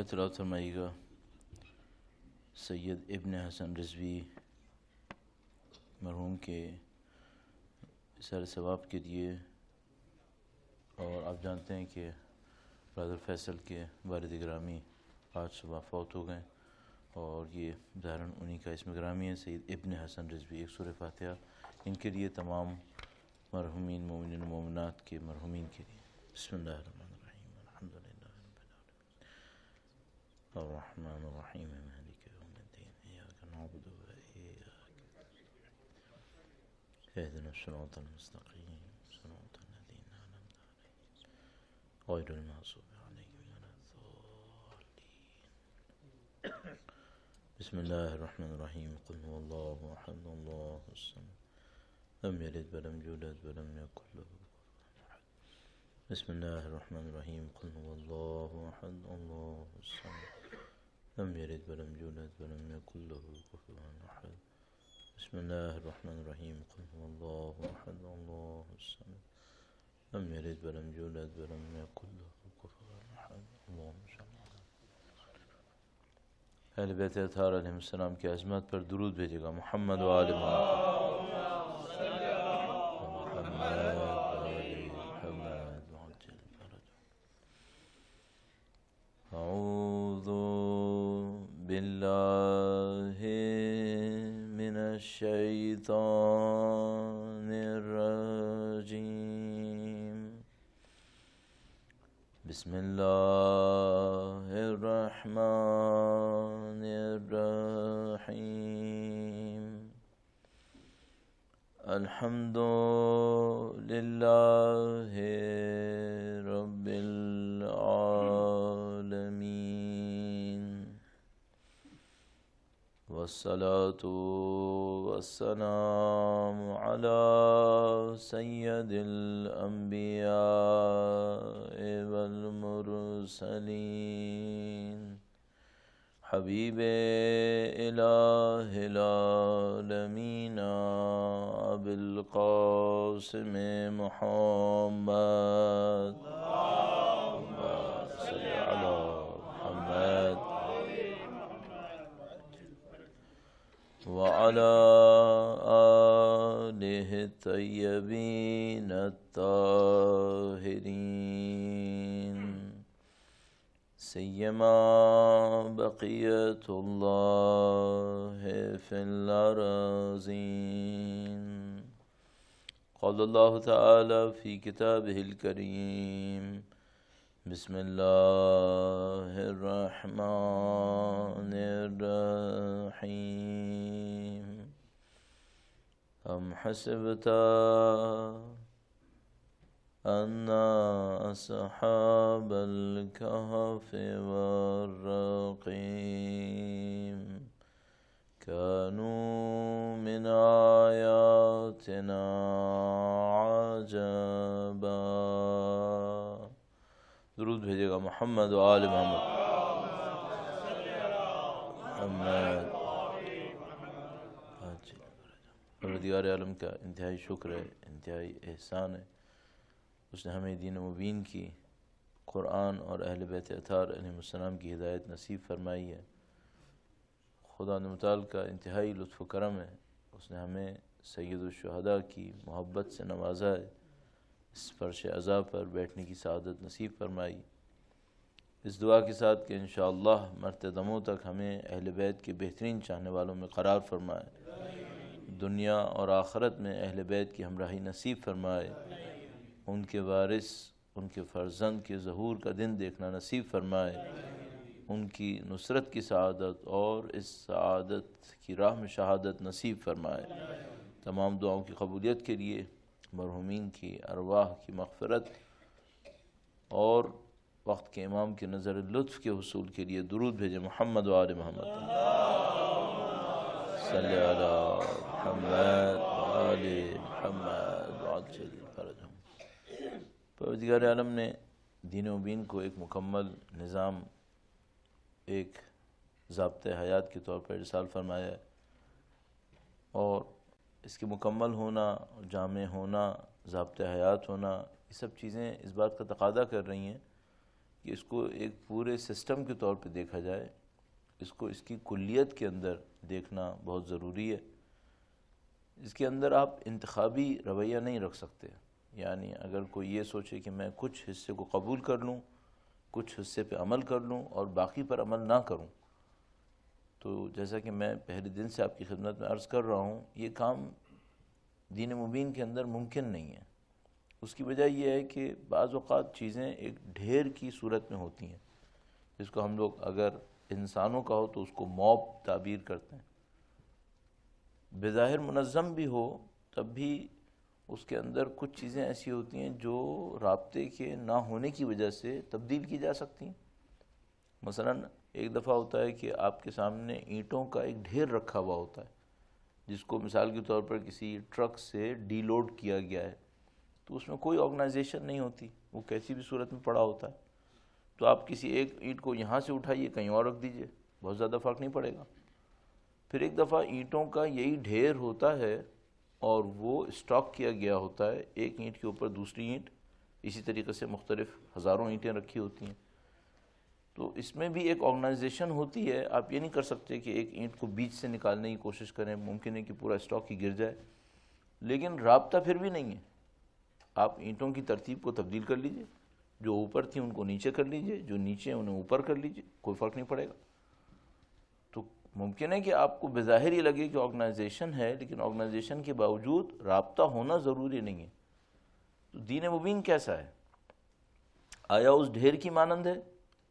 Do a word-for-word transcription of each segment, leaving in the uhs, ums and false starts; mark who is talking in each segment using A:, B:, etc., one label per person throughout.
A: تلاوت فرمائیے گا سید ابن حسن رضوی مرحوم کے اثر ثواب کے لیے. اور آپ جانتے ہیں کہ برادر فیصل کے والد گرامی آج صبح فوت ہو گئے اور یہ ظاہراً انہی کا اسم گرامی ہے سید ابن حسن رضوی. ایک سورہ فاتحہ ان کے لیے تمام مرحومین مومنین و مومنات کے مرحومین کے لیے. بسم اللہ الرحمن الرحیم الحمد للہ رب العالمین الرحمن الرحیم مالک یوم الدین ایاک نعبد و ایاک اهدنا الصراط المستقیم صراط الذین انعمت علیہم غیر المغضوب علیہم ولا الضالین. بسم اللہ الرحمن الرحیم قل هو اللہ احد اللہ الصمد لم یلد ولم یولد ولم یکن له کفوا احد. بسم اللہ الرحمن الرحیم قل هو اللہ احد اللہ الصمد لم یلد ولم یولد ولم یکن له کفوا احد. بسم اللہ الرحمن الرحیم قل هو اللہ احد اللہ الصمد لم یلد ولم یولد ولم یکن له کفوا احد. اللہم صل علی اہل بیت اطہار علیہ السلام کی عظمت پر درود بھیجے گا. محمد و آل محمد اعوذ باللہ من الشیطان الرجیم. بسم اللہ الرحمن الرحیم. الحمد للہ رب العالمین والصلاة والسلام علی سید الانبیاء والمرسلین حبیب الہ العالمین ابی القاسم محمد صلی علی محمد وعلى آلہ الطیبین الطاہرین سیما بقیت اللہ فی الارضین. قال اللہ تعالی فی کتابہ الکریم بسم اللہ الرحمن الرحیم. ام حسبت ان اصحاب الكهف والرقیم كانوا من آیاتنا عجبا. درود بھیجے گا محمد و آل محمد. محمد پروردگار عالم کا انتہائی شکر ہے، انتہائی احسان ہے، اس نے ہمیں دین مبین کی، قرآن اور اہل بیت اطہار علیہ السلام کی ہدایت نصیب فرمائی ہے. خدا متعال کا انتہائی لطف و کرم ہے، اس نے ہمیں سید الشہداء کی محبت سے نوازا ہے، اس فرش عزا پر بیٹھنے کی سعادت نصیب فرمائی. اس دعا کے ساتھ کہ انشاءاللہ مرتے دموں تک ہمیں اہل بیت کے بہترین چاہنے والوں میں قرار فرمائے، دنیا اور آخرت میں اہل بیت کی ہمراہی نصیب فرمائے، ان کے وارث ان کے فرزند کے ظہور کا دن دیکھنا نصیب فرمائے، ان کی نصرت کی سعادت اور اس سعادت کی راہ میں شہادت نصیب فرمائے. تمام دعاؤں کی قبولیت کے لیے مرحومین کی ارواح کی مغفرت اور وقت کے امام کی نظر لطف کے حصول کے لیے درود بھیجے. محمد و آل محمد صلی علی محمد و آل محمد وعجل فرجہم. پروردگار عالم نے دین و مبین کو ایک مکمل نظام، ایک ضابطۂ حیات کے طور پر ارسال فرمایا ہے، اور اس کے مکمل ہونا، جامع ہونا، ضابطۂ حیات ہونا، یہ سب چیزیں اس بات کا تقاضا کر رہی ہیں کہ اس کو ایک پورے سسٹم کے طور پہ دیکھا جائے، اس کو اس کی کلیت کے اندر دیکھنا بہت ضروری ہے۔ اس کے اندر آپ انتخابی رویہ نہیں رکھ سکتے، یعنی اگر کوئی یہ سوچے کہ میں کچھ حصے کو قبول کر لوں، کچھ حصے پہ عمل کر لوں اور باقی پر عمل نہ کروں، تو جیسا کہ میں پہلے دن سے آپ کی خدمت میں عرض کر رہا ہوں، یہ کام دین مبین کے اندر ممکن نہیں ہے۔ اس کی وجہ یہ ہے کہ بعض اوقات چیزیں ایک ڈھیر کی صورت میں ہوتی ہیں، جس کو ہم لوگ اگر انسانوں کا ہو تو اس کو موب تعبیر کرتے ہیں۔ بظاہر منظم بھی ہو تب بھی اس کے اندر کچھ چیزیں ایسی ہوتی ہیں جو رابطے کے نہ ہونے کی وجہ سے تبدیل کی جا سکتی ہیں۔ مثلا ایک دفعہ ہوتا ہے کہ آپ کے سامنے اینٹوں کا ایک ڈھیر رکھا ہوا ہوتا ہے، جس کو مثال کے طور پر کسی ٹرک سے ڈی لوڈ کیا گیا ہے، تو اس میں کوئی آرگنائزیشن نہیں ہوتی، وہ کیسی بھی صورت میں پڑا ہوتا ہے۔ تو آپ کسی ایک اینٹ کو یہاں سے اٹھائیے کہیں اور رکھ دیجئے، بہت زیادہ فرق نہیں پڑے گا۔ پھر ایک دفعہ اینٹوں کا یہی ڈھیر ہوتا ہے اور وہ اسٹاک کیا گیا ہوتا ہے، ایک اینٹ کے اوپر دوسری اینٹ، اسی طریقے سے مختلف ہزاروں اینٹیں رکھی ہوتی ہیں۔ تو اس میں بھی ایک آرگنائزیشن ہوتی ہے، آپ یہ نہیں کر سکتے کہ ایک اینٹ کو بیچ سے نکالنے کی کوشش کریں، ممکن ہے کہ پورا اسٹاک ہی گر جائے، لیکن رابطہ پھر بھی نہیں ہے۔ آپ اینٹوں کی ترتیب کو تبدیل کر لیجئے، جو اوپر تھیں ان کو نیچے کر لیجئے، جو نیچے ہیں انہیں اوپر کر لیجئے، کوئی فرق نہیں پڑے گا۔ تو ممکن ہے کہ آپ کو بظاہر یہ لگے کہ آرگنائزیشن ہے، لیکن آرگنائزیشن کے باوجود رابطہ ہونا ضروری نہیں ہے۔ تو دین مبین کیسا ہے؟ آیا اس ڈھیر کی مانند ہے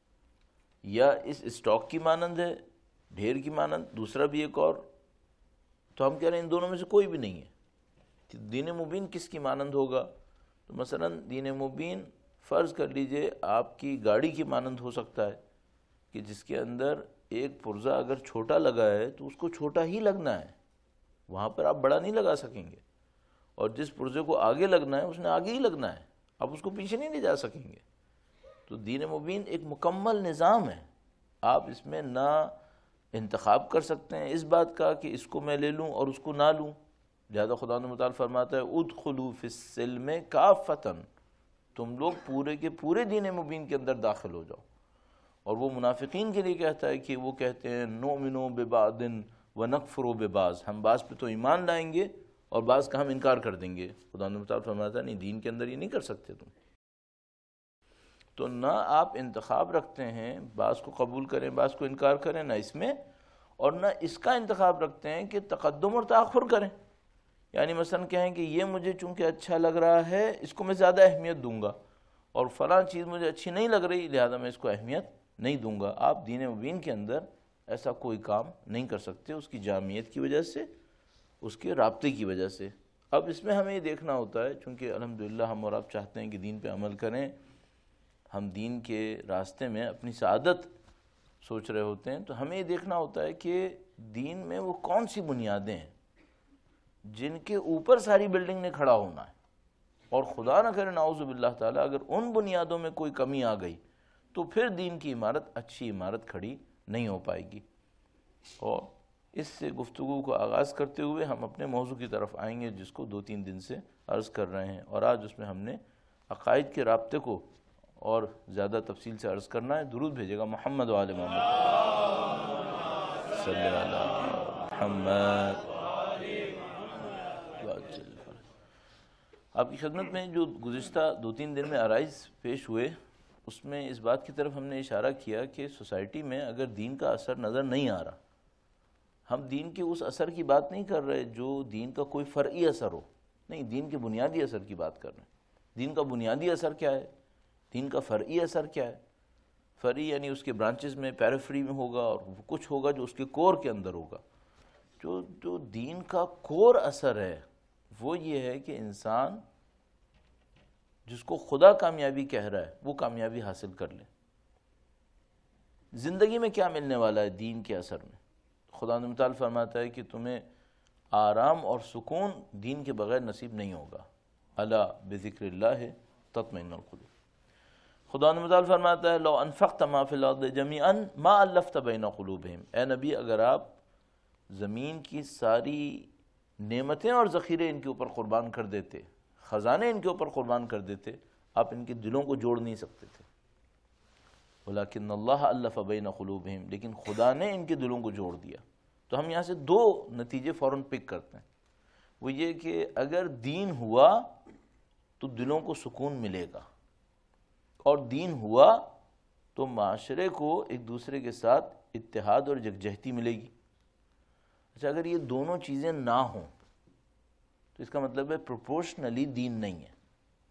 A: یا اس اسٹاک کی مانند ہے؟ ڈھیر کی مانند، دوسرا بھی ایک اور، تو ہم کہہ رہے ہیں ان دونوں میں سے کوئی بھی نہیں ہے۔ دین مبین کس کی مانند ہوگا؟ تو مثلا دین مبین فرض کر لیجئے آپ کی گاڑی کی مانند ہو سکتا ہے، کہ جس کے اندر ایک پرزہ اگر چھوٹا لگا ہے تو اس کو چھوٹا ہی لگنا ہے، وہاں پر آپ بڑا نہیں لگا سکیں گے، اور جس پرزے کو آگے لگنا ہے اس نے آگے ہی لگنا ہے، آپ اس کو پیچھے نہیں لے جا سکیں گے۔ تو دین مبین ایک مکمل نظام ہے، آپ اس میں نہ انتخاب کر سکتے ہیں اس بات کا کہ اس کو میں لے لوں اور اس کو نہ لوں۔ لہذا خدا متعال فرماتا ہے ادخلوا فی السلم کافۃ، تم لوگ پورے کے پورے دین مبین کے اندر داخل ہو جاؤ۔ اور وہ منافقین کے لیے کہتا ہے کہ وہ کہتے ہیں نؤمن ببعض ونکفر ببعض، ہم بعض پہ تو ایمان لائیں گے اور بعض کا ہم انکار کر دیں گے۔ خدا متعال فرماتا ہے نہیں، دین کے اندر یہ نہیں کر سکتے تم۔ تو نہ آپ انتخاب رکھتے ہیں بعض کو قبول کریں بعض کو انکار کریں، نہ اس میں، اور نہ اس کا انتخاب رکھتے ہیں کہ تقدم اور تاخر کریں، یعنی مثلا کہیں کہ یہ مجھے چونکہ اچھا لگ رہا ہے اس کو میں زیادہ اہمیت دوں گا، اور فلاں چیز مجھے اچھی نہیں لگ رہی لہذا میں اس کو اہمیت نہیں دوں گا۔ آپ دین مبین کے اندر ایسا کوئی کام نہیں کر سکتے، اس کی جامعیت کی وجہ سے، اس کے رابطے کی وجہ سے۔ اب اس میں ہمیں یہ دیکھنا ہوتا ہے، چونکہ الحمدللہ ہم اور آپ چاہتے ہیں کہ دین پہ عمل کریں، ہم دین کے راستے میں اپنی سعادت سوچ رہے ہوتے ہیں، تو ہمیں یہ دیکھنا ہوتا ہے کہ دین میں وہ کون سی بنیادیں ہیں جن کے اوپر ساری بلڈنگ نے کھڑا ہونا ہے، اور خدا نہ کرے نعوذ باللہ تعالی اگر ان بنیادوں میں کوئی کمی آ گئی تو پھر دین کی عمارت اچھی عمارت کھڑی نہیں ہو پائے گی۔ اور اس سے گفتگو کو آغاز کرتے ہوئے ہم اپنے موضوع کی طرف آئیں گے، جس کو دو تین دن سے عرض کر رہے ہیں، اور آج اس میں ہم نے عقائد کے رابطے کو اور زیادہ تفصیل سے عرض کرنا ہے۔ درود بھیجے گا محمد و آل محمد صلی اللہ علیہ محمد۔ آپ کی خدمت میں جو گزشتہ دو تین دن میں عرائض پیش ہوئے، اس میں اس بات کی طرف ہم نے اشارہ کیا کہ سوسائٹی میں اگر دین کا اثر نظر نہیں آ رہا، ہم دین کے اس اثر کی بات نہیں کر رہے جو دین کا کوئی فرعی اثر ہو، نہیں، دین کے بنیادی اثر کی بات کر رہے ہیں۔ دین کا بنیادی اثر کیا ہے؟ دین کا فرعی اثر کیا ہے؟ فرعی یعنی اس کے برانچز میں، پیریفری میں ہوگا، اور کچھ ہوگا جو اس کے کور کے اندر ہوگا۔ جو جو دین کا کور اثر ہے وہ یہ ہے کہ انسان جس کو خدا کامیابی کہہ رہا ہے وہ کامیابی حاصل کر لے۔ زندگی میں کیا ملنے والا ہے دین کے اثر میں؟ خدا متعال فرماتا ہے کہ تمہیں آرام اور سکون دین کے بغیر نصیب نہیں ہوگا۔ الا بذکر اللہ تطمئن القلوب۔ خدا متعال فرماتا ہے لو انفقت ما فی الارض جمیعا ما الفت بین قلوبہم، اے نبی اگر آپ زمین کی ساری نعمتیں اور ذخیرے ان کے اوپر قربان کر دیتے، خزانے ان کے اوپر قربان کر دیتے، آپ ان کے دلوں کو جوڑ نہیں سکتے تھے۔ وَلَكِنَّ اللَّهَ أَلَّفَ بَيْنَ قُلُوبِهِمْ، لیکن خدا نے ان کے دلوں کو جوڑ دیا۔ تو ہم یہاں سے دو نتیجے فوراً پک کرتے ہیں، وہ یہ کہ اگر دین ہوا تو دلوں کو سکون ملے گا، اور دین ہوا تو معاشرے کو ایک دوسرے کے ساتھ اتحاد اور یکجہتی ملے گی۔ اچھا، اگر یہ دونوں چیزیں نہ ہوں تو اس کا مطلب ہے پروپورشنلی دین نہیں ہے،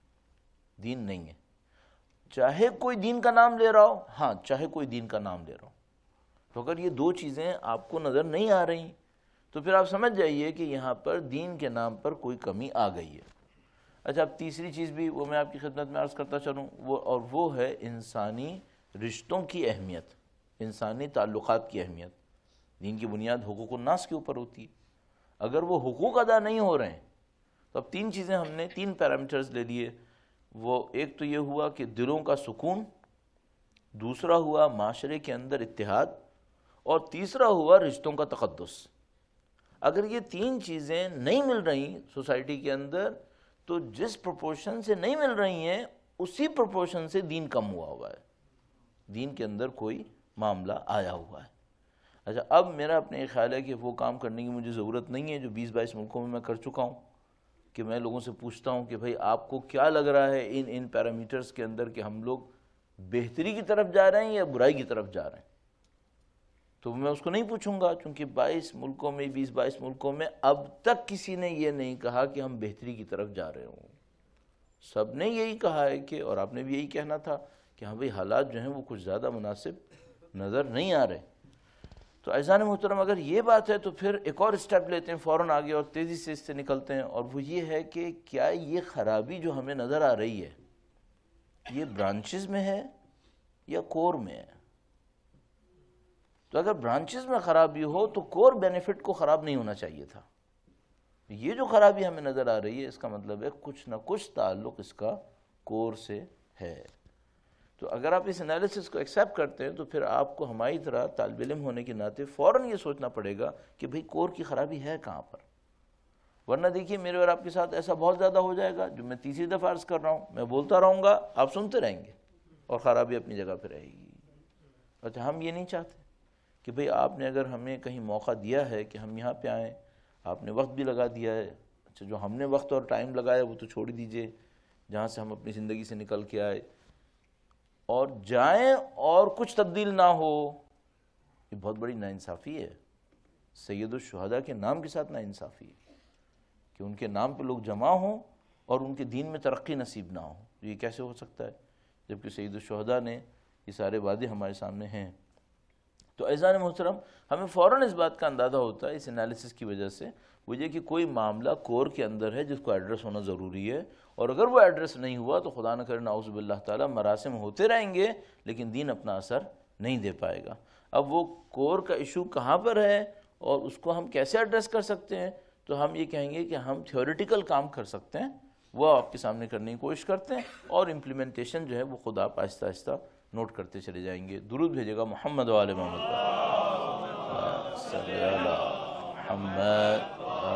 A: دین نہیں ہے۔ چاہے کوئی دین کا نام لے رہا ہو، ہاں چاہے کوئی دین کا نام لے رہا ہو، تو اگر یہ دو چیزیں آپ کو نظر نہیں آ رہی تو پھر آپ سمجھ جائیے کہ یہاں پر دین کے نام پر کوئی کمی آ گئی ہے۔ اچھا، اب تیسری چیز بھی وہ میں آپ کی خدمت میں عرض کرتا چلوں، وہ اور وہ ہے انسانی رشتوں کی اہمیت، انسانی تعلقات کی اہمیت۔ دین کی بنیاد حقوق الناس کے اوپر ہوتی ہے، اگر وہ حقوق ادا نہیں ہو رہے ہیں تو اب تین چیزیں ہم نے تین پیرامیٹرز لے لیے۔ وہ ایک تو یہ ہوا کہ دلوں کا سکون، دوسرا ہوا معاشرے کے اندر اتحاد، اور تیسرا ہوا رشتوں کا تقدس۔ اگر یہ تین چیزیں نہیں مل رہی سوسائٹی کے اندر تو جس پروپورشن سے نہیں مل رہی ہیں اسی پروپورشن سے دین کم ہوا ہوا ہے، دین کے اندر کوئی معاملہ آیا ہوا ہے۔ اچھا، اب میرا اپنے خیال ہے کہ وہ کام کرنے کی مجھے ضرورت نہیں ہے جو بیس بائیس ملکوں میں میں کر چکا ہوں، کہ میں لوگوں سے پوچھتا ہوں کہ بھئی آپ کو کیا لگ رہا ہے ان ان پیرامیٹرز کے اندر کہ ہم لوگ بہتری کی طرف جا رہے ہیں یا برائی کی طرف جا رہے ہیں؟ تو میں اس کو نہیں پوچھوں گا، چونکہ بائیس ملکوں میں بیس بائیس ملکوں میں اب تک کسی نے یہ نہیں کہا کہ ہم بہتری کی طرف جا رہے ہوں۔ سب نے یہی کہا ہے کہ، اور آپ نے بھی یہی کہنا تھا کہ ہاں بھئی حالات جو ہیں وہ کچھ زیادہ مناسب نظر نہیں آ رہے۔ تو عزیزان محترم، اگر یہ بات ہے تو پھر ایک اور اسٹیپ لیتے ہیں فوراً آگے اور تیزی سے اس سے نکلتے ہیں، اور وہ یہ ہے کہ کیا یہ خرابی جو ہمیں نظر آ رہی ہے یہ برانچز میں ہے یا کور میں ہے؟ تو اگر برانچز میں خرابی ہو تو کور بینیفٹ کو خراب نہیں ہونا چاہیے تھا۔ یہ جو خرابی ہمیں نظر آ رہی ہے اس کا مطلب ہے کچھ نہ کچھ تعلق اس کا کور سے ہے۔ تو اگر آپ اس انالیسس کو ایکسیپٹ کرتے ہیں تو پھر آپ کو ہماری طرح طالب علم ہونے کے ناطے فوراً یہ سوچنا پڑے گا کہ بھئی کور کی خرابی ہے کہاں پر، ورنہ دیکھیے میرے اور آپ کے ساتھ ایسا بہت زیادہ ہو جائے گا، جو میں تیسری دفعہ عرض کر رہا ہوں، میں بولتا رہوں گا، آپ سنتے رہیں گے، اور خرابی اپنی جگہ پہ رہے گی۔ اچھا، ہم یہ نہیں چاہتے کہ بھئی آپ نے اگر ہمیں کہیں موقع دیا ہے کہ ہم یہاں پہ آئیں، آپ نے وقت بھی لگا دیا ہے، اچھا جو ہم نے وقت اور ٹائم لگایا وہ تو چھوڑ دیجئے، جہاں سے ہم اپنی زندگی سے نکل کے آئے، اور جائیں اور کچھ تبدیل نہ ہو، یہ بہت بڑی ناانصافی ہے۔ سید الشہداء کے نام کے ساتھ ناانصافی ہے کہ ان کے نام پہ لوگ جمع ہوں اور ان کے دین میں ترقی نصیب نہ ہو۔ یہ کیسے ہو سکتا ہے جبکہ سید الشہداء نے یہ سارے وعدے ہمارے سامنے ہیں؟ تو عزیزان محترم، ہمیں فوراً اس بات کا اندازہ ہوتا ہے اس انالیسس کی وجہ سے، وہ یہ کہ کوئی معاملہ کور کے اندر ہے جس کو ایڈریس ہونا ضروری ہے، اور اگر وہ ایڈریس نہیں ہوا تو خدا نہ کرے نعوذ باللہ تعالیٰ مراسم ہوتے رہیں گے لیکن دین اپنا اثر نہیں دے پائے گا۔ اب وہ کور کا ایشو کہاں پر ہے اور اس کو ہم کیسے ایڈریس کر سکتے ہیں؟ تو ہم یہ کہیں گے کہ ہم تھیوریٹیکل کام کر سکتے ہیں، وہ آپ کے سامنے کرنے کی کوشش کرتے ہیں، اور امپلیمنٹیشن جو ہے وہ خود آپ آہستہ آہستہ نوٹ کرتے چلے جائیں گے۔ درود بھیجے گا محمد و آل محمد صلی اللہ محمد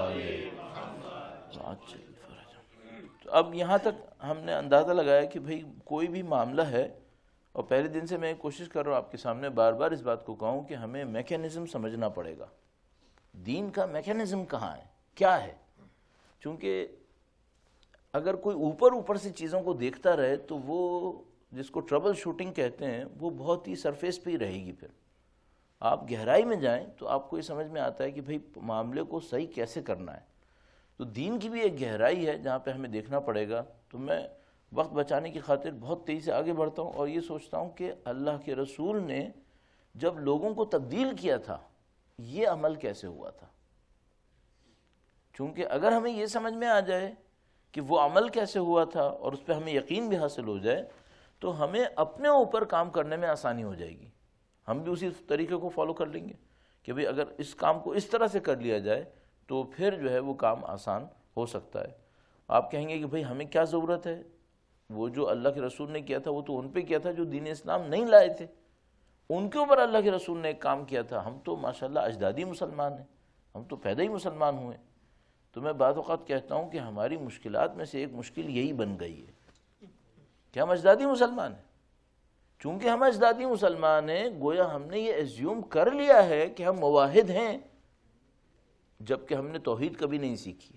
A: تو اب یہاں تک ہم نے اندازہ لگایا کہ بھئی کوئی بھی معاملہ ہے، اور پہلے دن سے میں کوشش کر رہا ہوں آپ کے سامنے بار بار اس بات کو کہوں کہ ہمیں میکینزم سمجھنا پڑے گا، دین کا میکینزم کہاں ہے، کیا ہے؟ چونکہ اگر کوئی اوپر اوپر سے چیزوں کو دیکھتا رہے تو وہ جس کو ٹربل شوٹنگ کہتے ہیں وہ بہت ہی سرفیس پہ ہی رہے گی۔ پھر آپ گہرائی میں جائیں تو آپ کو یہ سمجھ میں آتا ہے کہ بھئی معاملے کو صحیح کیسے کرنا ہے۔ تو دین کی بھی ایک گہرائی ہے جہاں پہ ہمیں دیکھنا پڑے گا۔ تو میں وقت بچانے کی خاطر بہت تیزی سے آگے بڑھتا ہوں اور یہ سوچتا ہوں کہ اللہ کے رسول نے جب لوگوں کو تبدیل کیا تھا یہ عمل کیسے ہوا تھا؟ چونکہ اگر ہمیں یہ سمجھ میں آ جائے کہ وہ عمل کیسے ہوا تھا اور اس پہ ہمیں یقین بھی حاصل ہو جائے تو ہمیں اپنے اوپر کام کرنے میں آسانی ہو جائے گی، ہم بھی اسی طریقے کو فالو کر لیں گے کہ بھئی اگر اس کام کو اس طرح سے کر لیا جائے تو پھر جو ہے وہ کام آسان ہو سکتا ہے۔ آپ کہیں گے کہ بھئی ہمیں کیا ضرورت ہے؟ وہ جو اللہ کے رسول نے کیا تھا وہ تو ان پہ کیا تھا جو دین اسلام نہیں لائے تھے، ان کے اوپر اللہ کے رسول نے ایک کام کیا تھا۔ ہم تو ماشاءاللہ اجدادی مسلمان ہیں، ہم تو پیدا ہی مسلمان ہوئے۔ تو میں بعض اوقات کہتا ہوں کہ ہماری مشکلات میں سے ایک مشکل یہی بن گئی ہے کہ ہم اجدادی مسلمان ہیں، چونکہ ہم اجدادی مسلمان ہیں، گویا ہم نے یہ ایزیوم کر لیا ہے کہ ہم موحد ہیں، جبکہ ہم نے توحید کبھی نہیں سیکھی۔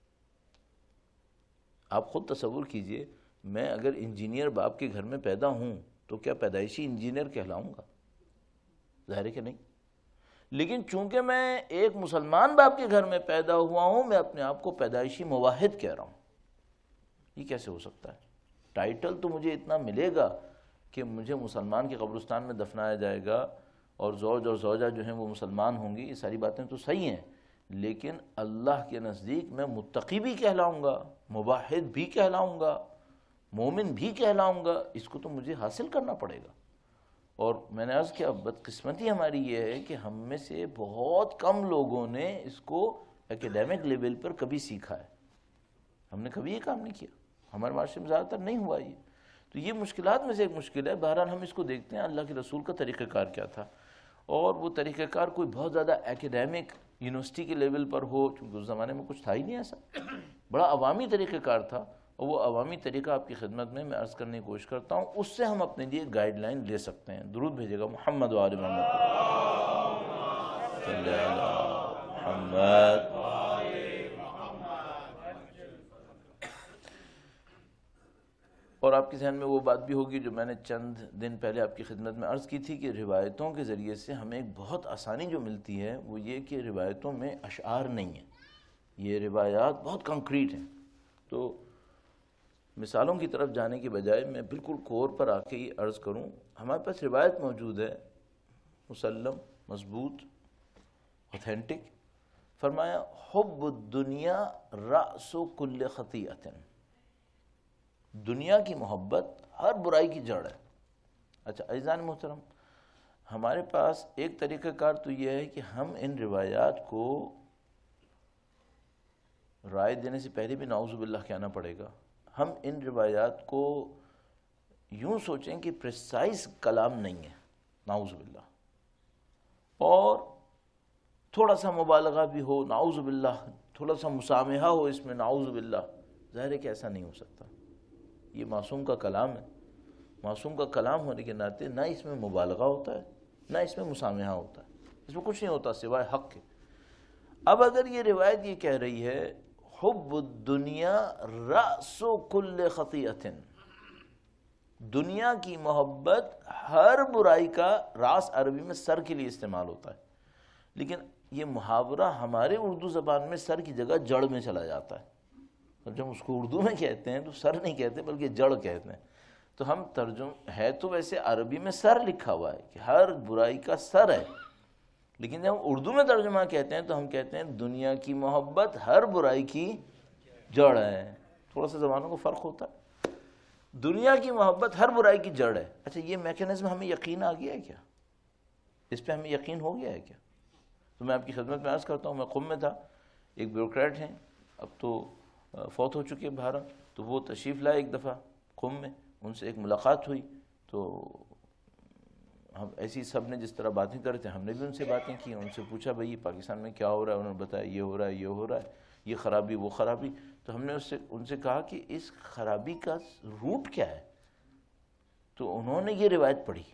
A: آپ خود تصور کیجئے، میں اگر انجینئر باپ کے گھر میں پیدا ہوں تو کیا پیدائشی انجینئر کہلاؤں گا؟ ظاہر ہے کہ نہیں۔ لیکن چونکہ میں ایک مسلمان باپ کے گھر میں پیدا ہوا ہوں، میں اپنے آپ کو پیدائشی موحد کہہ رہا ہوں۔ یہ کیسے ہو سکتا ہے؟ ٹائٹل تو مجھے اتنا ملے گا کہ مجھے مسلمان کے قبرستان میں دفنایا جائے گا اور زوج اور زوجہ جو ہیں وہ مسلمان ہوں گی، یہ ساری باتیں تو صحیح ہیں، لیکن اللہ کے نزدیک میں متقی بھی کہلاؤں گا، موحد بھی کہلاؤں گا، مومن بھی کہلاؤں گا۔ اس کو تو مجھے حاصل کرنا پڑے گا۔ اور میں نے عرض کیا، بدقسمتی ہماری یہ ہے کہ ہم میں سے بہت کم لوگوں نے اس کو ایکیڈیمک لیول پر کبھی سیکھا ہے۔ ہم نے کبھی یہ کام نہیں کیا، ہمارے معاشرے میں زیادہ تر نہیں ہوا یہ۔ تو یہ مشکلات میں سے ایک مشکل ہے۔ بہرحال ہم اس کو دیکھتے ہیں اللہ کے رسول کا طریقہ کار کیا تھا، اور وہ طریقہ کار کوئی بہت زیادہ ایکیڈیمک یونیورسٹی کے لیول پر ہو، چونکہ اس زمانے میں کچھ تھا ہی نہیں ایسا، بڑا عوامی طریقہ کار تھا، اور وہ عوامی طریقہ آپ کی خدمت میں میں عرض کرنے کی کوشش کرتا ہوں، اس سے ہم اپنے لیے گائیڈ لائن لے سکتے ہیں۔ درود بھیجے گا محمد و آل محمد صلی اللہ محمد۔ اور آپ کے ذہن میں وہ بات بھی ہوگی جو میں نے چند دن پہلے آپ کی خدمت میں عرض کی تھی کہ روایتوں کے ذریعے سے ہمیں ایک بہت آسانی جو ملتی ہے وہ یہ کہ روایتوں میں اشعار نہیں ہیں، یہ روایات بہت کنکریٹ ہیں۔ تو مثالوں کی طرف جانے کے بجائے میں بالکل کور پر آ کے یہ عرض کروں، ہمارے پاس روایت موجود ہے مسلم، مضبوط، اوتھینٹک۔ فرمایا حب الدنیا رأس کل خطیئۃ، دنیا کی محبت ہر برائی کی جڑ ہے۔ اچھا عزیزان محترم، ہمارے پاس ایک طریقہ کار تو یہ ہے کہ ہم ان روایات کو رائے دینے سے پہلے بھی نعوذ باللہ کہنا پڑے گا، ہم ان روایات کو یوں سوچیں کہ پریسائز کلام نہیں ہے، نعوذ باللہ، اور تھوڑا سا مبالغہ بھی ہو، نعوذ باللہ، تھوڑا سا مسامحہ ہو اس میں، نعوذ باللہ۔ ظاہر ہے کہ ایسا نہیں ہو سکتا، یہ معصوم کا کلام ہے۔ معصوم کا کلام ہونے کے ناطے نہ اس میں مبالغہ ہوتا ہے، نہ اس میں مسامحہ ہوتا ہے، اس میں کچھ نہیں ہوتا سوائے حق کے۔ اب اگر یہ روایت یہ کہہ رہی ہے حب الدنیا رأس کل خطیئۃ، دنیا کی محبت ہر برائی کا، راس عربی میں سر کے لیے استعمال ہوتا ہے، لیکن یہ محاورہ ہمارے اردو زبان میں سر کی جگہ جڑ میں چلا جاتا ہے، اور جب اس کو اردو میں کہتے ہیں تو سر نہیں کہتے بلکہ جڑ کہتے ہیں۔ تو ہم ترجمہ ہے تو ویسے عربی میں سر لکھا ہوا ہے کہ ہر برائی کا سر ہے، لیکن جب ہم اردو میں ترجمہ کہتے ہیں تو ہم کہتے ہیں دنیا کی محبت ہر برائی کی جڑ ہے۔ تھوڑا سا زبانوں کو فرق ہوتا ہے۔ دنیا کی محبت ہر برائی کی جڑ ہے۔ اچھا یہ میکینزم ہمیں یقین آ گیا ہے کیا؟ اس پہ ہمیں یقین ہو گیا ہے کیا؟ تو میں آپ کی خدمت میں عرض کرتا ہوں، میں قم میں تھا، ایک بیوروکریٹ ہیں، اب تو فوت ہو چکے بہارا، تو وہ تشریف لائے ایک دفعہ قم میں، ان سے ایک ملاقات ہوئی، تو ہم ایسی سب نے جس طرح باتیں کرتے تھے ہم نے بھی ان سے باتیں کی، ان سے پوچھا بھئی یہ پاکستان میں کیا ہو رہا ہے، انہوں نے بتایا یہ ہو رہا ہے، یہ ہو رہا ہے، یہ خرابی وہ خرابی۔ تو ہم نے اس سے ان سے کہا کہ اس خرابی کا روٹ کیا ہے؟ تو انہوں نے یہ روایت پڑھی،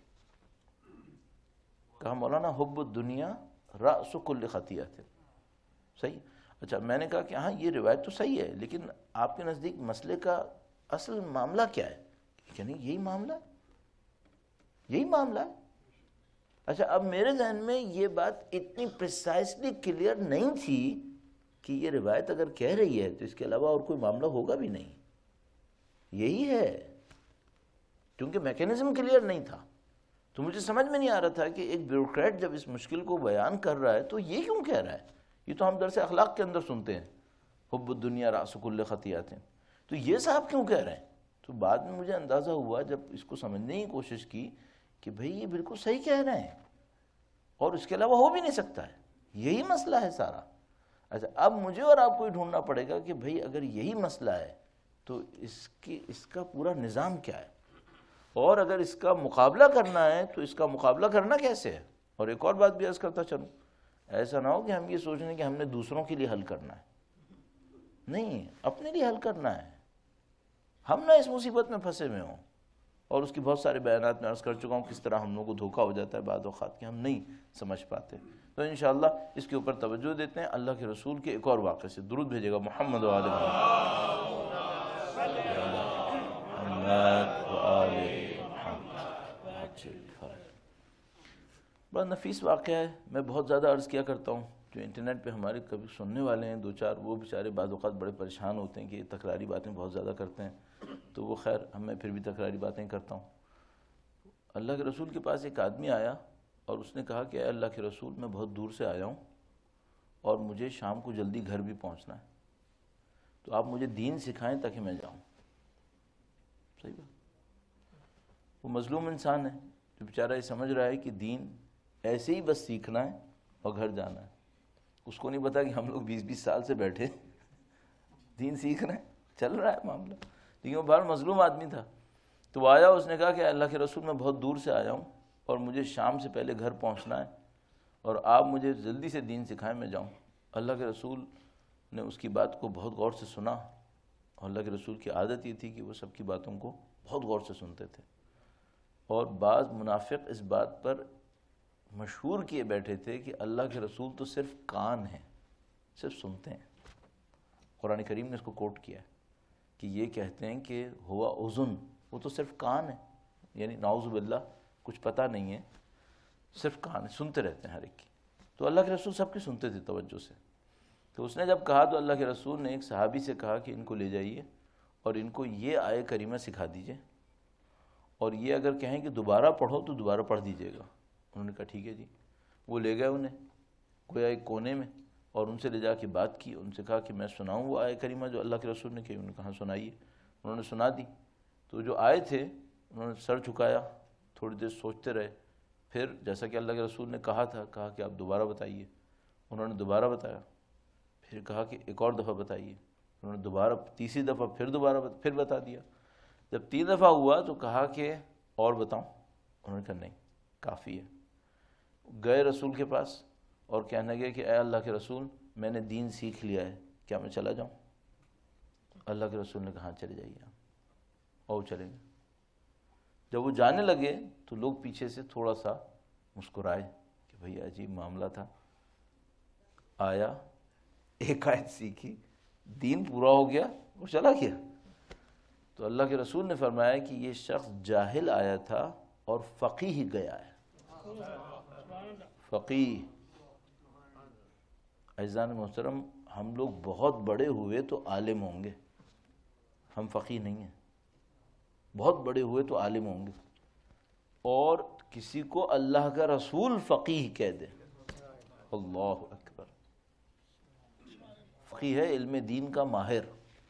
A: کہا مولانا حب الدنیا رأس کل خطیئۃ۔ صحیح؟ اچھا میں نے کہا کہ ہاں یہ روایت تو صحیح ہے، لیکن آپ کے نزدیک مسئلے کا اصل معاملہ کیا ہے؟ یعنی یہی معاملہ ہے، یہی معاملہ ہے۔ اچھا اب میرے ذہن میں یہ بات اتنی پریسائسلی کلیئر نہیں تھی کہ یہ روایت اگر کہہ رہی ہے تو اس کے علاوہ اور کوئی معاملہ ہوگا بھی نہیں، یہی ہے، کیونکہ میکینزم کلیئر نہیں تھا۔ تو مجھے سمجھ میں نہیں آ رہا تھا کہ ایک بیوروکریٹ جب اس مشکل کو بیان کر رہا ہے تو یہ کیوں کہہ رہا ہے؟ یہ تو ہم درس اخلاق کے اندر سنتے ہیں حب الدنیا رأس کل خطیئۃ، تو یہ صاحب کیوں کہہ رہے ہیں؟ تو بعد میں مجھے اندازہ ہوا جب اس کو سمجھنے کی کوشش کی کہ بھئی یہ بالکل صحیح کہہ رہے ہیں، اور اس کے علاوہ ہو بھی نہیں سکتا ہے، یہی مسئلہ ہے سارا۔ اچھا اب مجھے اور آپ کو یہ ڈھونڈنا پڑے گا کہ بھئی اگر یہی مسئلہ ہے تو اس کی اس کا پورا نظام کیا ہے، اور اگر اس کا مقابلہ کرنا ہے تو اس کا مقابلہ کرنا کیسے ہے۔ اور ایک اور بات بھی عرض کرتا چلوں، ایسا نہ ہو کہ ہم یہ سوچ رہے ہیں کہ ہم نے دوسروں کے لیے حل کرنا ہے، نہیں، اپنے لیے حل کرنا ہے، ہم نہ اس مصیبت میں پھنسے ہوئے ہوں۔ اور اس کی بہت سارے بیانات میں عرض کر چکا ہوں کس طرح ہم لوگوں کو دھوکہ ہو جاتا ہے بعض اوقات کہ ہم نہیں سمجھ پاتے. تو انشاءاللہ اس کے اوپر توجہ دیتے ہیں. اللہ کے رسول کے ایک اور واقعے سے درود بھیجے گا محمد و آل محمد. بڑا نفیس واقعہ ہے. میں بہت زیادہ عرض کیا کرتا ہوں. جو انٹرنیٹ پہ ہمارے کبھی سننے والے ہیں دو چار، وہ بیچارے بعض اوقات بڑے پریشان ہوتے ہیں کہ یہ تکراری باتیں بہت زیادہ کرتے ہیں. تو وہ خیر ہم میں پھر بھی تکراری باتیں کرتا ہوں. اللہ کے رسول کے پاس ایک آدمی آیا اور اس نے کہا کہ اے اللہ کے رسول میں بہت دور سے آیا ہوں اور مجھے شام کو جلدی گھر بھی پہنچنا ہے، تو آپ مجھے دین سکھائیں تاکہ میں جاؤں. صحیح بات. وہ مظلوم انسان ہے جو بیچارہ یہ سمجھ رہا ہے کہ دین ایسے ہی بس سیکھنا ہے اور گھر جانا ہے. اس کو نہیں پتا کہ ہم لوگ بیس بیس سال سے بیٹھے دین سیکھ رہے ہیں، چل رہا ہے معاملہ. لیکن وہ بہت مظلوم آدمی تھا. تو وہ آیا، اس نے کہا کہ اللہ کے رسول میں بہت دور سے آیا ہوں اور مجھے شام سے پہلے گھر پہنچنا ہے اور آپ مجھے جلدی سے دین سکھائیں میں جاؤں. اللہ کے رسول نے اس کی بات کو بہت غور سے سنا. اور اللہ کے رسول کی عادت یہ تھی کہ وہ سب کی باتوں کو بہت غور سے سنتے تھے. اور بعض منافق اس بات پر مشہور کیے بیٹھے تھے کہ اللہ کے رسول تو صرف کان ہیں، صرف سنتے ہیں. قرآن کریم نے اس کو کوٹ کیا ہے کہ یہ کہتے ہیں کہ ہوا اذن، وہ تو صرف کان ہے، یعنی نعوذ باللہ کچھ پتہ نہیں ہے، صرف کان ہے، سنتے رہتے ہیں ہر ایک کی. تو اللہ کے رسول سب کی سنتے تھے توجہ سے. تو اس نے جب کہا تو اللہ کے رسول نے ایک صحابی سے کہا کہ ان کو لے جائیے اور ان کو یہ آیہ کریمہ سکھا دیجئے، اور یہ اگر کہیں کہ دوبارہ پڑھو تو دوبارہ پڑھ دیجئے گا. انہوں نے کہا ٹھیک ہے جی. وہ لے گئے انہیں گویا ایک کونے میں اور ان سے لے جا کے بات کی. ان سے کہا کہ میں سناؤں وہ آیہ کریمہ جو اللہ کے رسول نے کہی؟ انہوں نے کہا سنائیے. انہوں نے سنا دی. تو جو آئے تھے انہوں نے سر جھکایا، تھوڑی دیر سوچتے رہے. پھر جیسا کہ اللہ کے رسول نے کہا تھا، کہا کہ آپ دوبارہ بتائیے. انہوں نے دوبارہ بتایا. پھر کہا کہ ایک اور دفعہ بتائیے. انہوں نے دوبارہ تیسری دفعہ پھر دوبارہ بتا پھر بتا دیا. جب تین دفعہ ہوا تو کہا کہ اور بتاؤں؟ انہوں نے کہا نہیں کافی ہے. گئے رسول کے پاس اور کہنے لگے کہ اے اللہ کے رسول میں نے دین سیکھ لیا ہے، کیا میں چلا جاؤں؟ اللہ کے رسول نے کہا ہاں چلے جائیے آپ. اور چلیں گے. جب وہ جانے لگے تو لوگ پیچھے سے تھوڑا سا مسکرائے کہ بھئی عجیب معاملہ تھا. آیا، ایک آیت سیکھی، دین پورا ہو گیا، وہ چلا گیا. تو اللہ کے رسول نے فرمایا کہ یہ شخص جاہل آیا تھا اور فقیہ گیا ہے. فقیہ. عزیزان محترم، ہم لوگ بہت بڑے ہوئے تو عالم ہوں گے، ہم فقیہ نہیں ہیں. بہت بڑے ہوئے تو عالم ہوں گے، اور کسی کو اللہ کا رسول فقیہ کہہ دے، اللہ اکبر. فقیہ ہے علم دین کا ماہر.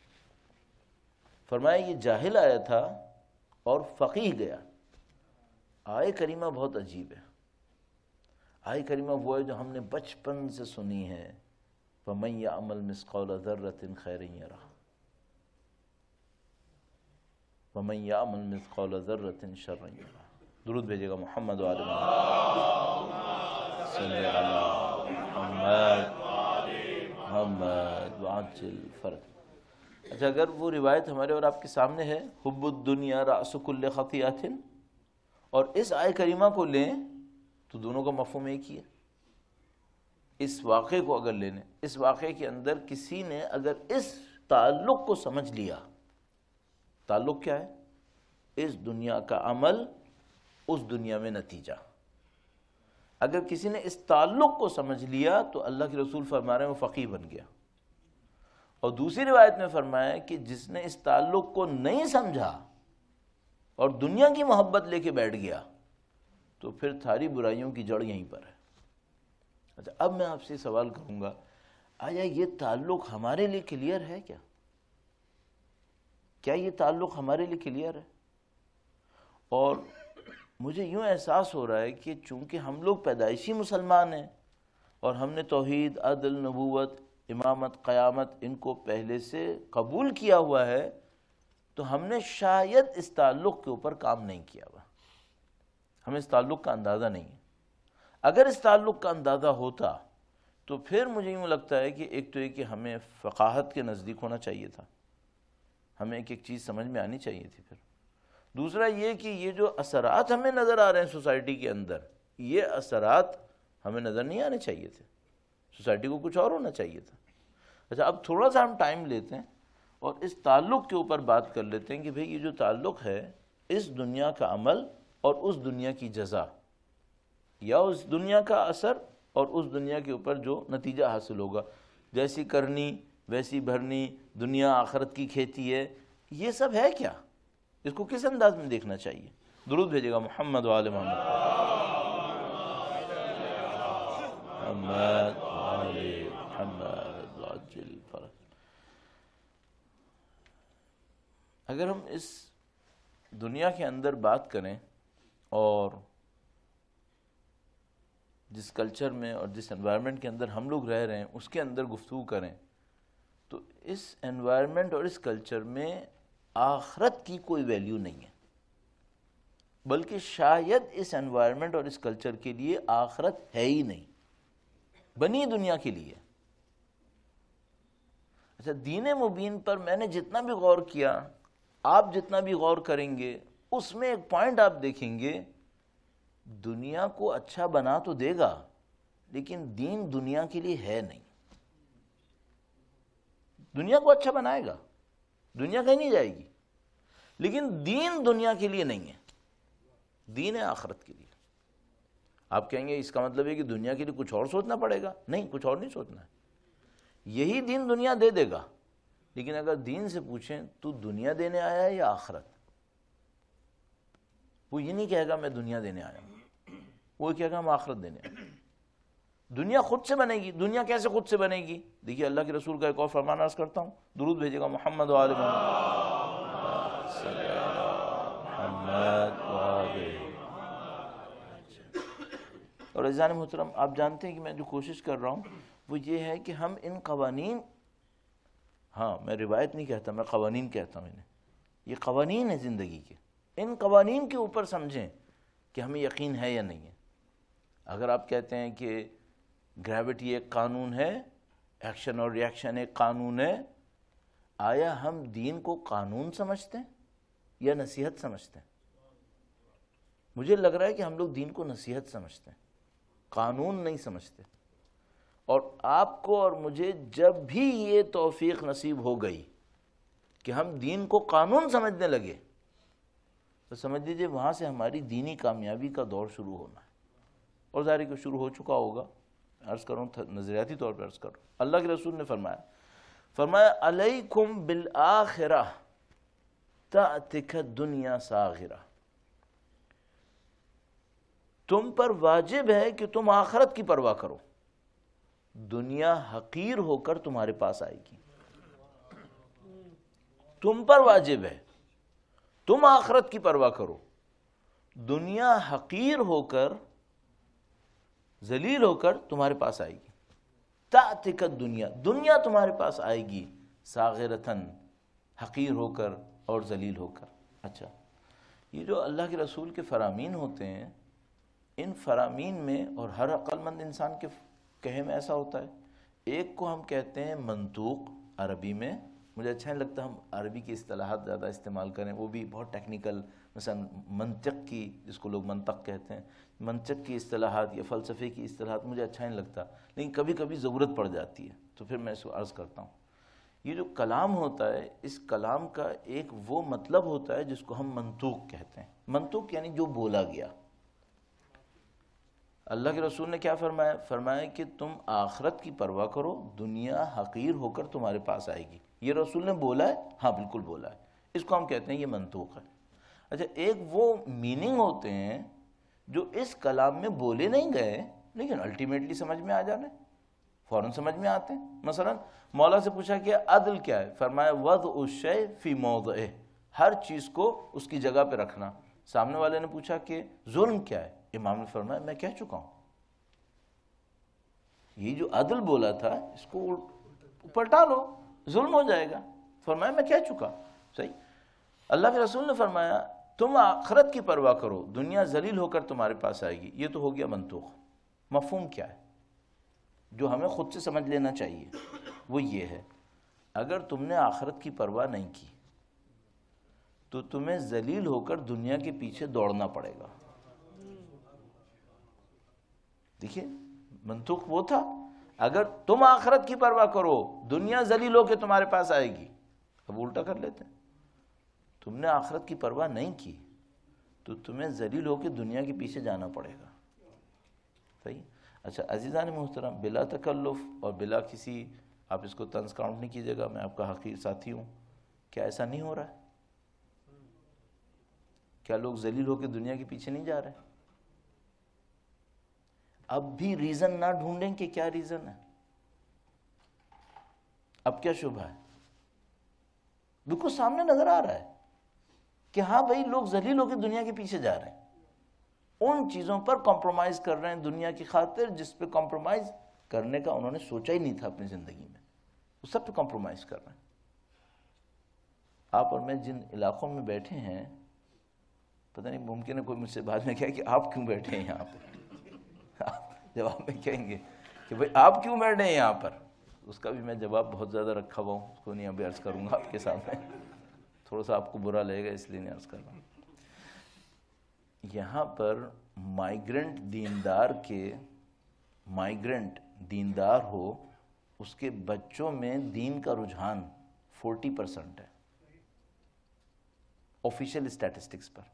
A: فرمایا یہ جاہل آیا تھا اور فقیہ گیا. آیہ کریمہ بہت عجیب ہے. آیہ کریمہ وہ ہے جو ہم نے بچپن سے سنی ہے، وَمَن يَعْمَلْ مِثْقَالَ ذَرَّةٍ خَيْرًا يَرَهُ وَمَن يَعْمَلْ مِثْقَالَ ذَرَّةٍ شَرًّا يَرَهُ. درود بھیجے گا محمد و آل محمد. صلی علی محمد محمد وعجل فرج. اچھا، اگر وہ روایت ہمارے اور آپ کے سامنے ہے، حب الدنیا رأس کل خطیئۃ، اور اس آیہ کریمہ کو لیں تو دونوں کا مفہوم ایک ہی ہے. اس واقعے کو اگر لینے، اس واقعے کے اندر کسی نے اگر اس تعلق کو سمجھ لیا، تعلق کیا ہے؟ اس دنیا کا عمل، اس دنیا میں نتیجہ. اگر کسی نے اس تعلق کو سمجھ لیا تو اللہ کے رسول فرما رہے ہیں وہ فقیہ بن گیا. اور دوسری روایت میں فرمایا کہ جس نے اس تعلق کو نہیں سمجھا اور دنیا کی محبت لے کے بیٹھ گیا تو پھر ساری برائیوں کی جڑ یہیں پر ہے. اچھا، اب میں آپ سے سوال کروں گا، آیا یہ تعلق ہمارے لیے کلیئر ہے کیا؟ کیا یہ تعلق ہمارے لیے کلیئر ہے؟ اور مجھے یوں احساس ہو رہا ہے کہ چونکہ ہم لوگ پیدائشی مسلمان ہیں اور ہم نے توحید، عدل، نبوت، امامت، قیامت ان کو پہلے سے قبول کیا ہوا ہے، تو ہم نے شاید اس تعلق کے اوپر کام نہیں کیا ہوا. ہمیں اس تعلق کا اندازہ نہیں ہے. اگر اس تعلق کا اندازہ ہوتا تو پھر مجھے یوں لگتا ہے کہ ایک تو یہ کہ ہمیں فقاہت کے نزدیک ہونا چاہیے تھا، ہمیں ایک ایک چیز سمجھ میں آنی چاہیے تھی. پھر دوسرا یہ کہ یہ جو اثرات ہمیں نظر آ رہے ہیں سوسائٹی کے اندر، یہ اثرات ہمیں نظر نہیں آنے چاہیے تھے، سوسائٹی کو کچھ اور ہونا چاہیے تھا۔ اچھا اب تھوڑا سا ہم ٹائم لیتے ہیں اور اس تعلق کے اوپر بات کر لیتے ہیں کہ بھئی یہ جو تعلق ہے اس دنیا کا عمل اور اس دنیا کی جزا، یا اس دنیا کا اثر اور اس دنیا کے اوپر جو نتیجہ حاصل ہوگا، جیسی کرنی ویسی بھرنی، دنیا آخرت کی کھیتی ہے، یہ سب ہے کیا؟ اس کو کس انداز میں دیکھنا چاہیے؟ درود بھیجے گا محمد و آل محمد۔ محمد و آل محمد عجل فرج۔ اگر ہم اس دنیا کے اندر بات کریں اور جس کلچر میں اور جس انوائرمنٹ کے اندر ہم لوگ رہ رہے ہیں اس کے اندر گفتگو کریں، تو اس انوائرمنٹ اور اس کلچر میں آخرت کی کوئی ویلیو نہیں ہے، بلکہ شاید اس انوائرمنٹ اور اس کلچر کے لیے آخرت ہے ہی نہیں، بنی دنیا کے لیے۔ اچھا دین مبین پر میں نے جتنا بھی غور کیا، آپ جتنا بھی غور کریں گے، اس میں ایک پوائنٹ آپ دیکھیں گے، دنیا کو اچھا بنا تو دے گا لیکن دین دنیا کے لیے ہے نہیں۔ دنیا کو اچھا بنائے گا، دنیا کہیں نہیں جائے گی، لیکن دین دنیا کے لیے نہیں ہے، دین ہے آخرت کے لیے۔ آپ کہیں گے اس کا مطلب ہے کہ دنیا کے لیے کچھ اور سوچنا پڑے گا؟ نہیں، کچھ اور نہیں سوچنا ہے، یہی دین دنیا دے دے گا۔ لیکن اگر دین سے پوچھیں تو دنیا دینے آیا ہے یا آخرت، وہ یہ نہیں کہے گا میں دنیا دینے آیا ہوں، وہ کہے گا ہم آخرت دینے آئے۔ دنیا خود سے بنے گی، دنیا کیسے خود سے بنے گی؟ دیکھیے اللہ کے رسول کا ایک اور فرمان عرض کرتا ہوں، درود بھیجے گا محمد و آل محمد و آل۔ اور عزیزان محترم، آپ جانتے ہیں کہ میں جو کوشش کر رہا ہوں وہ یہ ہے کہ ہم ان قوانین، ہاں میں روایت نہیں کہتا، میں قوانین کہتا ہوں انہیں، یہ قوانین ہیں زندگی کے، ان قوانین کے اوپر سمجھیں کہ ہمیں یقین ہے یا نہیں ہے۔ اگر آپ کہتے ہیں کہ گریوٹی ایک قانون ہے، ایکشن اور ریاکشن ایک قانون ہے، آیا ہم دین کو قانون سمجھتے ہیں یا نصیحت سمجھتے ہیں؟ مجھے لگ رہا ہے کہ ہم لوگ دین کو نصیحت سمجھتے ہیں، قانون نہیں سمجھتے۔ اور آپ کو اور مجھے جب بھی یہ توفیق نصیب ہو گئی کہ ہم دین کو قانون سمجھنے لگے، تو سمجھ لیجیے وہاں سے ہماری دینی کامیابی کا دور شروع ہونا ہے، اور ظاہر کہ شروع ہو چکا ہوگا۔ عرض کروں نظریاتی طور پر عرض کروں، اللہ کے رسول نے فرمایا فرمایا علیکم بالآخرہ تأتک الدنیا صاغرہ، تم پر واجب ہے کہ تم آخرت کی پرواہ کرو، دنیا حقیر ہو کر تمہارے پاس آئے گی۔ تم پر واجب ہے تم آخرت کی پرواہ کرو، دنیا حقیر ہو کر، ذلیل ہو کر تمہارے پاس آئے گی۔ تأتک الدنیا، دنیا تمہارے پاس آئے گی، صاغرتن، حقیر ہو کر اور ذلیل ہو کر۔ اچھا یہ جو اللہ کے رسول کے فرامین ہوتے ہیں، ان فرامین میں، اور ہر عقل مند انسان کے کہے میں ایسا ہوتا ہے، ایک کو ہم کہتے ہیں منطوق عربی میں، مجھے اچھا نہیں لگتا ہم عربی کی اصطلاحات زیادہ استعمال کریں، وہ بھی بہت ٹیکنیکل، مثلا منطق کی، جس کو لوگ منطق کہتے ہیں، منطق کی اصطلاحات یا فلسفے کی اصطلاحات مجھے اچھا نہیں لگتا، لیکن کبھی کبھی ضرورت پڑ جاتی ہے تو پھر میں اس کو عرض کرتا ہوں۔ یہ جو کلام ہوتا ہے، اس کلام کا ایک وہ مطلب ہوتا ہے جس کو ہم منطوق کہتے ہیں۔ منطوق یعنی جو بولا گیا۔ اللہ کے رسول نے کیا فرمایا؟ فرمایا کہ تم آخرت کی پرواہ کرو، دنیا حقیر ہو کر تمہارے پاس آئے گی۔ یہ رسول نے بولا ہے؟ ہاں بالکل بولا ہے، اس کو ہم کہتے ہیں یہ منطوق ہے۔ اچھا ایک وہ میننگ ہوتے ہیں جو اس کلام میں بولے نہیں گئے لیکن الٹیمیٹلی سمجھ میں آ جانے، فوراً سمجھ میں آتے ہیں۔ مثلا مولا سے پوچھا کہ عدل کیا ہے؟ فرمایا وضع الشیء فی موضعہ، ہر چیز کو اس کی جگہ پہ رکھنا۔ سامنے والے نے پوچھا کہ ظلم کیا ہے؟ امام نے فرمایا میں کہہ چکا ہوں، یہ جو عدل بولا تھا اس کو پلٹا لو، ظلم ہو جائے گا۔ فرمایا میں کہہ چکا، صحیح۔ اللہ کے رسول نے فرمایا تم آخرت کی پرواہ کرو، دنیا ذلیل ہو کر تمہارے پاس آئے گی۔ یہ تو ہو گیا منطوق۔ مفہوم کیا ہے جو ہمیں خود سے سمجھ لینا چاہیے؟ وہ یہ ہے، اگر تم نے آخرت کی پرواہ نہیں کی تو تمہیں ذلیل ہو کر دنیا کے پیچھے دوڑنا پڑے گا. دیکھیے منطق وہ تھا، اگر تم آخرت کی پرواہ کرو دنیا ذلیل ہو کے تمہارے پاس آئے گی. اب الٹا کر لیتے ہیں، تم نے آخرت کی پرواہ نہیں کی تو تمہیں ذلیل ہو کے دنیا کے پیچھے جانا پڑے گا. صحیح. اچھا عزیزان محترم، بلا تکلف اور بلا کسی، آپ اس کو طنز کاؤنٹ نہیں کیجیے گا، میں آپ کا حقیر ساتھی ہوں، کیا ایسا نہیں ہو رہا ہے؟ کیا لوگ ذلیل ہو کے دنیا کے پیچھے نہیں جا رہے؟ اب بھی ریزن نہ ڈھونڈیں کہ کیا ریزن ہے، اب کیا شبہ ہے؟ بالکل سامنے نظر آ رہا ہے کہ ہاں بھائی لوگ ذلیل ہو کے دنیا کے پیچھے جا رہے ہیں، ان چیزوں پر کمپرومائز کر رہے ہیں دنیا کی خاطر جس پہ کمپرومائز کرنے کا انہوں نے سوچا ہی نہیں تھا اپنی زندگی میں، وہ سب پہ کمپرومائز کر رہے ہیں. آپ اور میں جن علاقوں میں بیٹھے ہیں، پتہ نہیں ممکن ہے کوئی مجھ سے بعد میں کہے کہ آپ کیوں بیٹھے ہیں یہاں پہ، جواب میں کہیں گے کہ بھائی آپ کیوں بیٹھے ہیں یہاں پر، اس کا بھی میں جواب بہت زیادہ رکھا ہوا ہوں، اس کو نہیں ابھی عرض کروں گا آپ کے سامنے، تھوڑا سا آپ کو برا لگے گا اس لیے نہیں عرض کر رہا ہوں. یہاں پر مائیگرنٹ دیندار کے مائیگرنٹ دیندار ہو، اس کے بچوں میں دین کا رجحان فورٹی پرسنٹ ہے آفیشیل اسٹیٹسٹکس پر.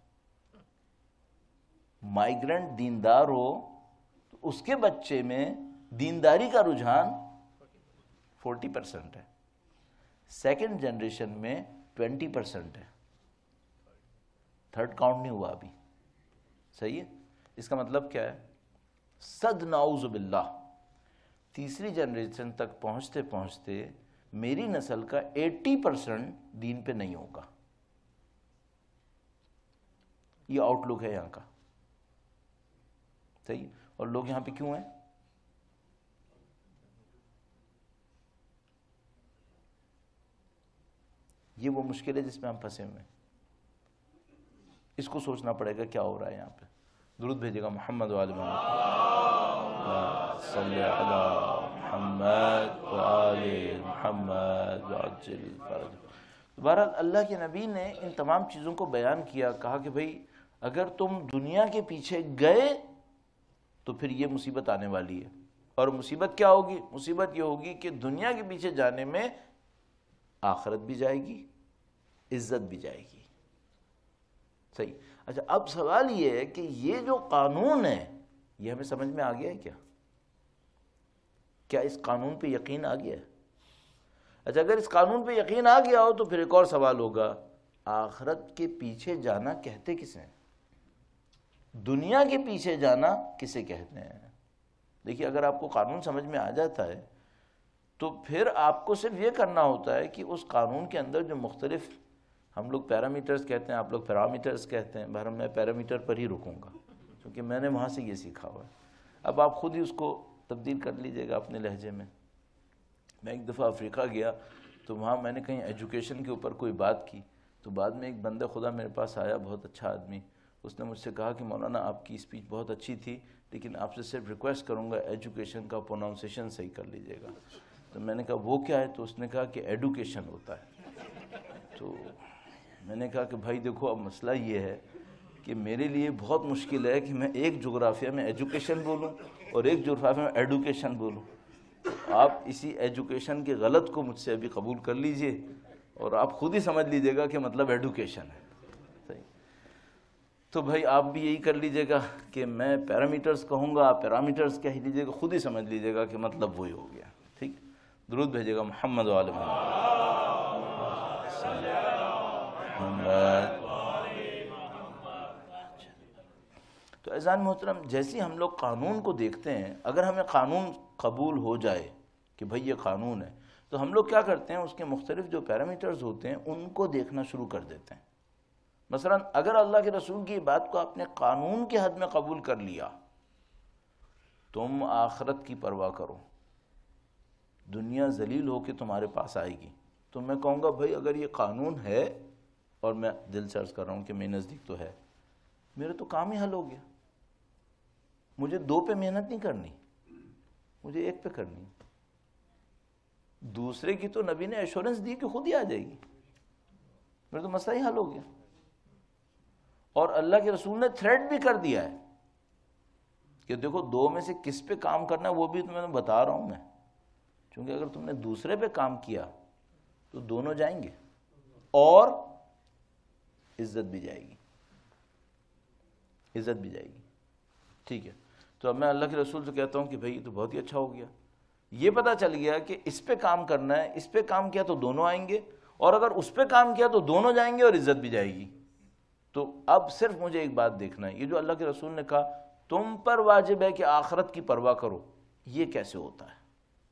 A: مائیگرنٹ دیندار ہو تو اس کے بچے میں دینداری کا رجحان فورٹی پرسنٹ ہے، سیکنڈ جنریشن میں ٹوینٹی پرسنٹ ہے، تھرڈ کاؤنٹ نہیں ہوا ابھی. صحیح ہے. اس کا مطلب کیا ہے؟ صد نعوذ باللہ تیسری جنریشن تک پہنچتے پہنچتے میری نسل کا ایٹی پرسنٹ دین پہ نہیں ہوگا. یہ آؤٹ لک ہے یہاں کا. صحیح. اور لوگ یہاں پہ کیوں ہیں؟ یہ وہ مشکل ہے جس میں ہم پھنسے ہوئے ہیں. اس کو سوچنا پڑے گا کیا ہو رہا ہے یہاں پہ. درود بھیجے گا محمد و آل محمد، صلی علی محمد و آل محمد وعجل فرج. بہرحال اللہ کے نبی نے ان تمام چیزوں کو بیان کیا، کہا کہ بھئی اگر تم دنیا کے پیچھے گئے تو پھر یہ مصیبت آنے والی ہے. اور مصیبت کیا ہوگی؟ مصیبت یہ ہوگی کہ دنیا کے پیچھے جانے میں آخرت بھی جائے گی، عزت بھی جائے گی. صحیح. اچھا اب سوال یہ ہے کہ یہ جو قانون ہے یہ ہمیں سمجھ میں آ گیا ہے کیا؟ کیا اس قانون پہ یقین آ گیا ہے؟ اچھا اگر اس قانون پہ یقین آ گیا ہو تو پھر ایک اور سوال ہوگا، آخرت کے پیچھے جانا کہتے کسے ہیں؟ دنیا کے پیچھے جانا کسے کہتے ہیں؟ دیکھیے اگر آپ کو قانون سمجھ میں آ جاتا ہے تو پھر آپ کو صرف یہ کرنا ہوتا ہے کہ اس قانون کے اندر جو مختلف، ہم لوگ پیرامیٹرز کہتے ہیں، آپ لوگ پیرامیٹرز کہتے ہیں، بہرحال میں پیرامیٹر پر ہی رکوں گا کیونکہ میں نے وہاں سے یہ سیکھا ہوا ہے. اب آپ خود ہی اس کو تبدیل کر لیجئے گا اپنے لہجے میں. میں ایک دفعہ افریقہ گیا تو وہاں میں نے کہیں ایجوکیشن کے اوپر کوئی بات کی تو بعد میں ایک بندہ خدا میرے پاس آیا، بہت اچھا آدمی. اس نے مجھ سے کہا کہ مولانا آپ کی اسپیچ بہت اچھی تھی لیکن آپ سے صرف ریکویسٹ کروں گا ایجوکیشن کا پروناؤنسیشن صحیح کر لیجئے گا. تو میں نے کہا وہ کیا ہے؟ تو اس نے کہا کہ ایڈوکیشن ہوتا ہے. تو میں نے کہا کہ بھائی دیکھو اب مسئلہ یہ ہے کہ میرے لیے بہت مشکل ہے کہ میں ایک جغرافیہ میں ایجوکیشن بولوں اور ایک جغرافیہ میں ایڈوکیشن بولوں. آپ اسی ایجوکیشن کے غلط کو مجھ سے ابھی قبول کر لیجئے اور آپ خود ہی سمجھ لیجئے گا کہ مطلب ایڈوکیشن ہے. صحیح. تو بھائی آپ بھی یہی کر لیجئے گا کہ میں پیرامیٹرز کہوں گا، آپ پیرامیٹرز کہہ لیجئے گا، خود ہی سمجھ لیجئے گا کہ مطلب وہی ہو گیا. ٹھیک. درود بھیجے گا محمد و آل محمد. تو اذان محترم جیسی ہم لوگ قانون کو دیکھتے ہیں، اگر ہمیں قانون قبول ہو جائے کہ بھئی یہ قانون ہے تو ہم لوگ کیا کرتے ہیں، اس کے مختلف جو پیرامیٹرز ہوتے ہیں ان کو دیکھنا شروع کر دیتے ہیں. مثلا اگر اللہ کے رسول کی بات کو آپ نے قانون کے حد میں قبول کر لیا، تم آخرت کی پرواہ کرو، دنیا ذلیل ہو کے تمہارے پاس آئے گی، تو میں کہوں گا بھئی اگر یہ قانون ہے اور میں دل سے عرض کر رہا ہوں کہ میرے نزدیک تو ہے، میرے تو کام ہی حل ہو گیا. مجھے دو پہ محنت نہیں کرنی، مجھے ایک پہ کرنی. دوسرے کی تو نبی نے ایشورنس دی کہ خود ہی آ جائے گی، میرا تو مسئلہ ہی حل ہو گیا. اور اللہ کے رسول نے تھریٹ بھی کر دیا ہے کہ دیکھو دو میں سے کس پہ کام کرنا ہے وہ بھی تمہیں بتا رہا ہوں میں، چونکہ اگر تم نے دوسرے پہ کام کیا تو دونوں جائیں گے اور عزت بھی جائے گی، عزت بھی جائے گی. ٹھیک ہے، تو اب میں اللہ کے رسول سے کہتا ہوں کہ بھئی یہ تو بہت ہی اچھا ہو گیا، یہ پتہ چل گیا کہ اس پہ کام کرنا ہے، اس پہ کام کیا تو دونوں آئیں گے، اور اگر اس پہ کام کیا تو دونوں جائیں گے اور عزت بھی جائے گی. تو اب صرف مجھے ایک بات دیکھنا ہے، یہ جو اللہ کے رسول نے کہا تم پر واجب ہے کہ آخرت کی پرواہ کرو، یہ کیسے ہوتا ہے؟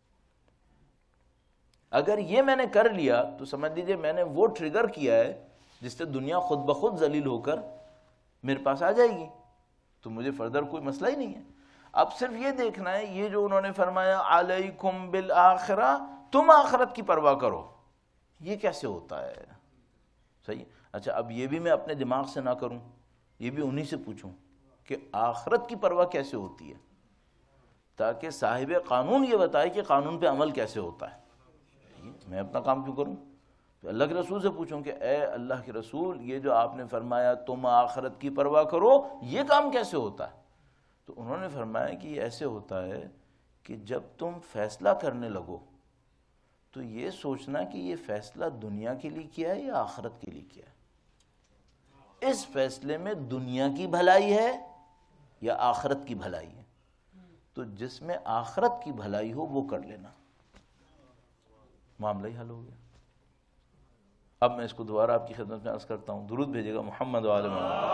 A: اگر یہ میں نے کر لیا تو سمجھ لیجئے میں نے وہ ٹریگر کیا ہے جس سے دنیا خود بخود ذلیل ہو کر میرے پاس آ جائے گی، تو مجھے فردر کوئی مسئلہ ہی نہیں ہے. اب صرف یہ دیکھنا ہے، یہ جو انہوں نے فرمایا علیکم بالآخرہ، تم آخرت کی پرواہ کرو، یہ کیسے ہوتا ہے؟ صحیح. اچھا اب یہ بھی میں اپنے دماغ سے نہ کروں، یہ بھی انہی سے پوچھوں کہ آخرت کی پرواہ کیسے ہوتی ہے، تاکہ صاحب قانون یہ بتائے کہ قانون پہ عمل کیسے ہوتا ہے. میں اپنا کام کیوں کروں؟ تو اللہ کے رسول سے پوچھوں کہ اے اللہ کے رسول، یہ جو آپ نے فرمایا تم آخرت کی پرواہ کرو، یہ کام کیسے ہوتا ہے؟ تو انہوں نے فرمایا کہ یہ ایسے ہوتا ہے کہ جب تم فیصلہ کرنے لگو تو یہ سوچنا کہ یہ فیصلہ دنیا کے لیے کیا ہے یا آخرت کے لیے کیا ہے. اس فیصلے میں دنیا کی بھلائی ہے یا آخرت کی بھلائی ہے، تو جس میں آخرت کی بھلائی ہو وہ کر لینا، معاملہ ہی حل ہو گیا. اب میں اس کو دوبارہ آپ کی خدمت میں عرض کرتا ہوں، درود بھیجے گا محمد وآل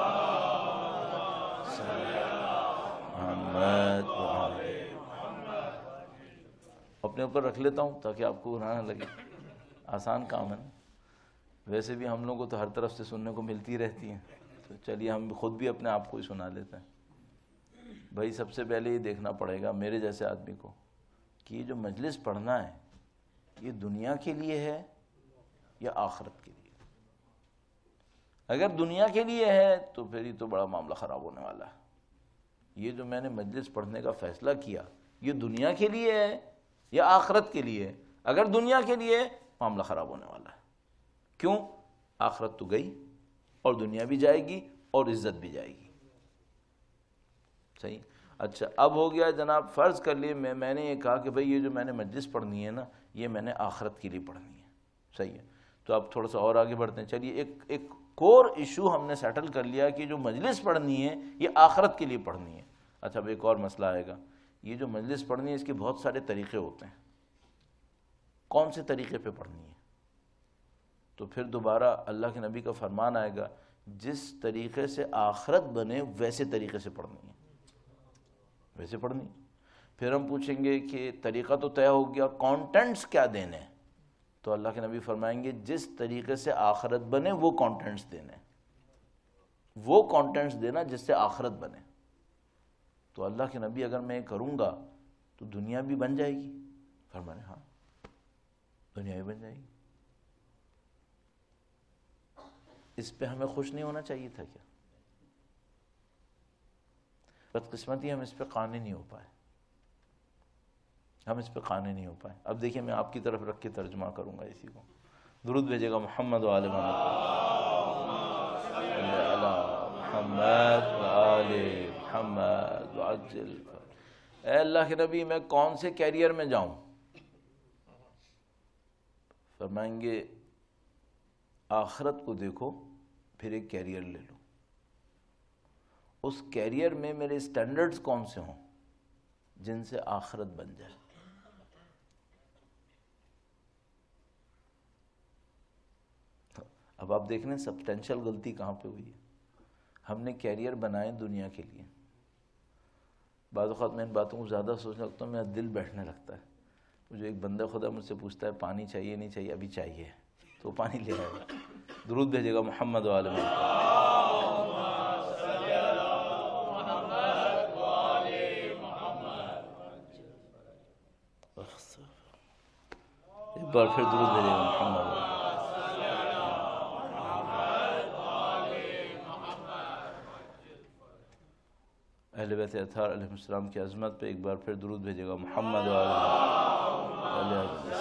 A: محمد. اپنے اوپر رکھ لیتا ہوں تاکہ آپ کو گناہ نہ لگے، آسان کام ہے نا. ویسے بھی ہم لوگوں کو تو ہر طرف سے سننے کو ملتی رہتی ہیں، تو چلیے ہم خود بھی اپنے آپ کو ہی سنا لیتے ہیں. بھائی سب سے پہلے یہ دیکھنا پڑے گا میرے جیسے آدمی کو کہ یہ جو مجلس پڑھنا ہے یہ دنیا کے لیے ہے یا آخرت کے لیے. اگر دنیا کے لیے ہے تو پھر یہ تو بڑا معاملہ خراب ہونے والا ہے. یہ جو میں نے مجلس پڑھنے کا فیصلہ کیا یہ دنیا کے لیے ہے یا آخرت کے لیے؟ اگر دنیا کے لیے معاملہ خراب ہونے والا ہے. کیوں؟ آخرت تو گئی اور دنیا بھی جائے گی اور عزت بھی جائے گی. صحیح. اچھا اب ہو گیا جناب، فرض کر لیے میں میں نے یہ کہا کہ بھئی یہ جو میں نے مجلس پڑھنی ہے نا یہ میں نے آخرت کے لیے پڑھنی ہے. صحیح ہے. تو اب تھوڑا سا اور آگے بڑھتے ہیں. چلیے ایک ایک کور ایشو ہم نے سیٹل کر لیا کہ جو مجلس پڑھنی ہے یہ آخرت کے لیے پڑھنی ہے. اچھا اب ایک اور مسئلہ آئے گا، یہ جو مجلس پڑھنی ہے اس کے بہت سارے طریقے ہوتے ہیں، کون سے طریقے پہ پڑھنی ہے؟ تو پھر دوبارہ اللہ کے نبی کا فرمان آئے گا جس طریقے سے آخرت بنے ویسے طریقے سے پڑھنی ہے، ویسے پڑھنی. پھر ہم پوچھیں گے کہ طریقہ تو طے ہو گیا، کانٹینٹس کیا دینے؟ تو اللہ کے نبی فرمائیں گے جس طریقے سے آخرت بنے وہ کانٹینٹس دینے، وہ کانٹینٹس دینا جس سے آخرت بنے. تو اللہ کے نبی اگر میں کروں گا تو دنیا بھی بن جائے گی؟ فرمانے ہاں دنیا بھی بن جائے گی. اس پہ ہمیں خوش نہیں ہونا چاہیے تھا کیا؟ بدقسمتی ہم اس پہ قانع نہیں ہو پائے، ہم اس پہ قانع نہیں ہو پائے. اب دیکھیں میں آپ کی طرف رکھ کے ترجمہ کروں گا اسی کو. درود بھیجے گا محمد وآل محمد وآل محمد وعجل. اے اللہ کے نبی میں کون سے کیریئر میں جاؤں؟ فرمائیں گے آخرت کو دیکھو پھر ایک کیریئر لے لو. اس کیریئر میں میرے سٹینڈرڈز کون سے ہوں جن سے آخرت بن جائے. اب آپ دیکھ لیں سبسٹینشل غلطی کہاں پہ ہوئی ہے. ہم نے کیریئر بنائے دنیا کے لیے. بعض اوقات میں ان باتوں کو زیادہ سوچنے لگتا ہوں، میرا دل بیٹھنے لگتا ہے. جو ایک بندہ خدا مجھ سے پوچھتا ہے پانی چاہیے نہیں چاہیے، ابھی چاہیے تو پانی لے آئے گا. درود بھیجے گا محمد وآل محمد. ایک بار پھر درود بھیجے گا محمد. اہل بیت اطہار علیہ السلام کی عظمت پہ ایک بار پھر درود بھیجے گا محمد وآل محمد.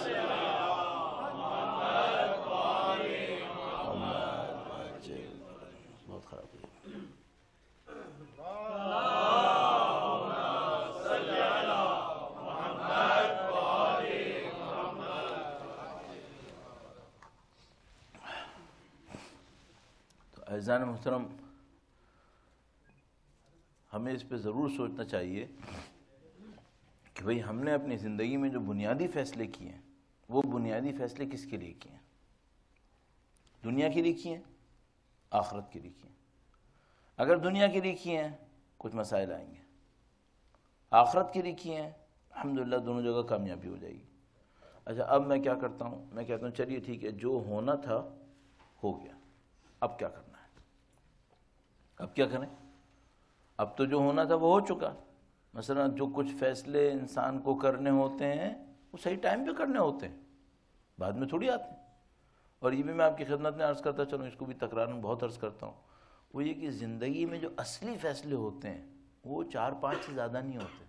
A: بہت خراب ہے. عزیزان محترم، ہمیں اس پہ ضرور سوچنا چاہیے کہ بھئی ہم نے اپنی زندگی میں جو بنیادی فیصلے کیے ہیں وہ بنیادی فیصلے کس کے لیے کیے ہیں؟ دنیا کے لیے کیے ہیں، آخرت کے لیے کیے ہیں؟ اگر دنیا کے لیے کیے ہیں کچھ مسائل آئیں گے، آخرت کے لیے کیے ہیں الحمدللہ دونوں جگہ کامیابی ہو جائے گی۔ اچھا اب میں کیا کرتا ہوں؟ میں کہتا ہوں چلیے ٹھیک ہے، جو ہونا تھا ہو گیا، اب کیا کرنا ہے؟ اب کیا کریں؟ اب تو جو ہونا تھا وہ ہو چکا۔ مثلا جو کچھ فیصلے انسان کو کرنے ہوتے ہیں وہ صحیح ٹائم پہ کرنے ہوتے ہیں، بعد میں تھوڑی آتے ہیں۔ اور یہ بھی میں آپ کی خدمت میں عرض کرتا چلوں، اس کو بھی تکرار میں بہت عرض کرتا ہوں، وہ یہ کہ زندگی میں جو اصلی فیصلے ہوتے ہیں وہ چار پانچ سے زیادہ نہیں ہوتے،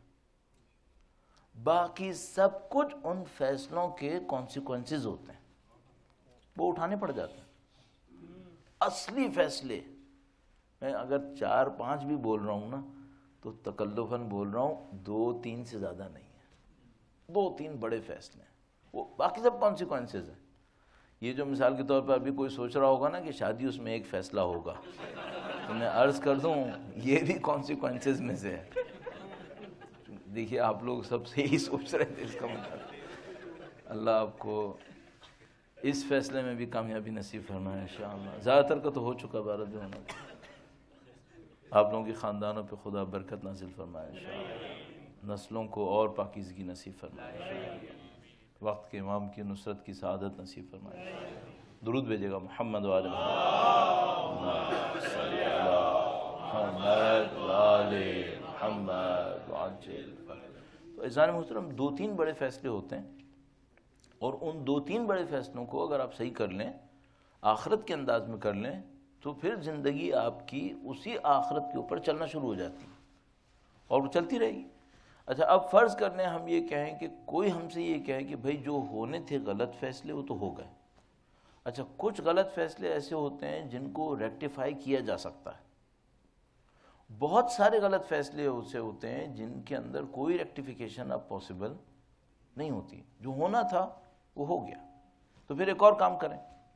A: باقی سب کچھ ان فیصلوں کے کانسیکوینسز ہوتے ہیں، وہ اٹھانے پڑ جاتے ہیں۔ اصلی فیصلے میں اگر چار پانچ بھی بول رہا ہوں نا تو تکلفاً بول رہا ہوں، دو تین سے زیادہ نہیں ہے، دو تین بڑے فیصلے ہیں، وہ باقی سب کانسیکوینسز ہیں۔ یہ جو مثال کے طور پر ابھی کوئی سوچ رہا ہوگا نا کہ شادی اس میں ایک فیصلہ ہوگا، تو میں عرض کر دوں یہ بھی کانسیکوینسز میں سے ہے۔ دیکھیے آپ لوگ سب سے ہی سوچ رہے تھے، اس کا مطلب اللہ آپ کو اس فیصلے میں بھی کامیابی نصیب فرمائے انشاءاللہ۔ زیادہ تر کا تو ہو چکا، بارہ جو ہونا تھا۔ آپ لوگوں کے خاندانوں پہ خدا برکت نازل فرمائے انشاءاللہ، نسلوں کو اور پاکیزگی نصیب فرمائے انشاءاللہ، وقت کے امام کی نصرت کی سعادت نصیب فرمائے انشاءاللہ۔ درود بھیجے گا محمد و آل محمد صلی اللہ محمد و آل محمد وعجل۔ تو عزیزان محترم دو تین بڑے فیصلے ہوتے ہیں، اور ان دو تین بڑے فیصلوں کو اگر آپ صحیح کر لیں، آخرت کے انداز میں کر لیں، تو پھر زندگی آپ کی اسی آخرت کے اوپر چلنا شروع ہو جاتی ہے اور وہ چلتی رہے گی۔ اچھا اب فرض کر لیں ہم یہ کہیں کہ کوئی ہم سے یہ کہے کہ بھئی جو ہونے تھے غلط فیصلے وہ تو ہو گئے۔ اچھا کچھ غلط فیصلے ایسے ہوتے ہیں جن کو ریکٹیفائی کیا جا سکتا ہے، بہت سارے غلط فیصلے ایسے ہوتے ہیں جن کے اندر کوئی ریکٹیفیکیشن اب پاسبل نہیں ہوتی، جو ہونا تھا وہ ہو گیا۔ تو پھر ایک اور کام کریں،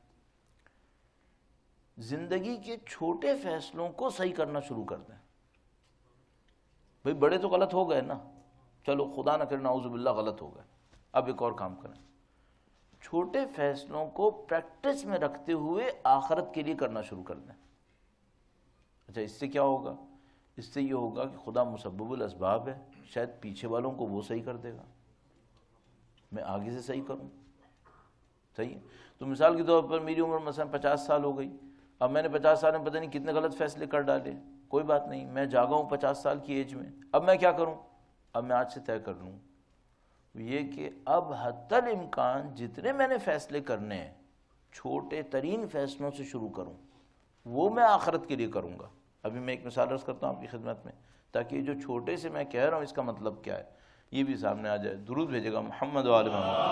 A: زندگی کے چھوٹے فیصلوں کو صحیح کرنا شروع کر دیں۔ بھئی بڑے تو غلط ہو گئے نا، چلو خدا نہ کرے نعوذ باللہ غلط ہو گئے، اب ایک اور کام کریں، چھوٹے فیصلوں کو پریکٹس میں رکھتے ہوئے آخرت کے لیے کرنا شروع کر دیں۔ اچھا اس سے کیا ہوگا؟ اس سے یہ ہوگا کہ خدا مسبب الاسباب ہے، شاید پیچھے والوں کو وہ صحیح کر دے گا، میں آگے سے صحیح کروں۔ صحیح ہے؟ تو مثال کے طور پر میری عمر مثلا پچاس سال ہو گئی، اب میں نے پچاس سال میں پتہ نہیں کتنے غلط فیصلے کر ڈالے، کوئی بات نہیں، میں جاگا ہوں پچاس سال کی ایج میں، اب میں کیا کروں؟ اب میں آج سے طے کر لوں یہ کہ اب حتی الامکان جتنے میں نے فیصلے کرنے ہیں چھوٹے ترین فیصلوں سے شروع کروں، وہ میں آخرت کے لیے کروں گا۔ ابھی میں ایک مثال عرض کرتا ہوں آپ کی خدمت میں، تاکہ جو چھوٹے سے میں کہہ رہا ہوں اس کا مطلب کیا ہے یہ بھی سامنے آ جائے۔ درود بھیجے گا محمد و آل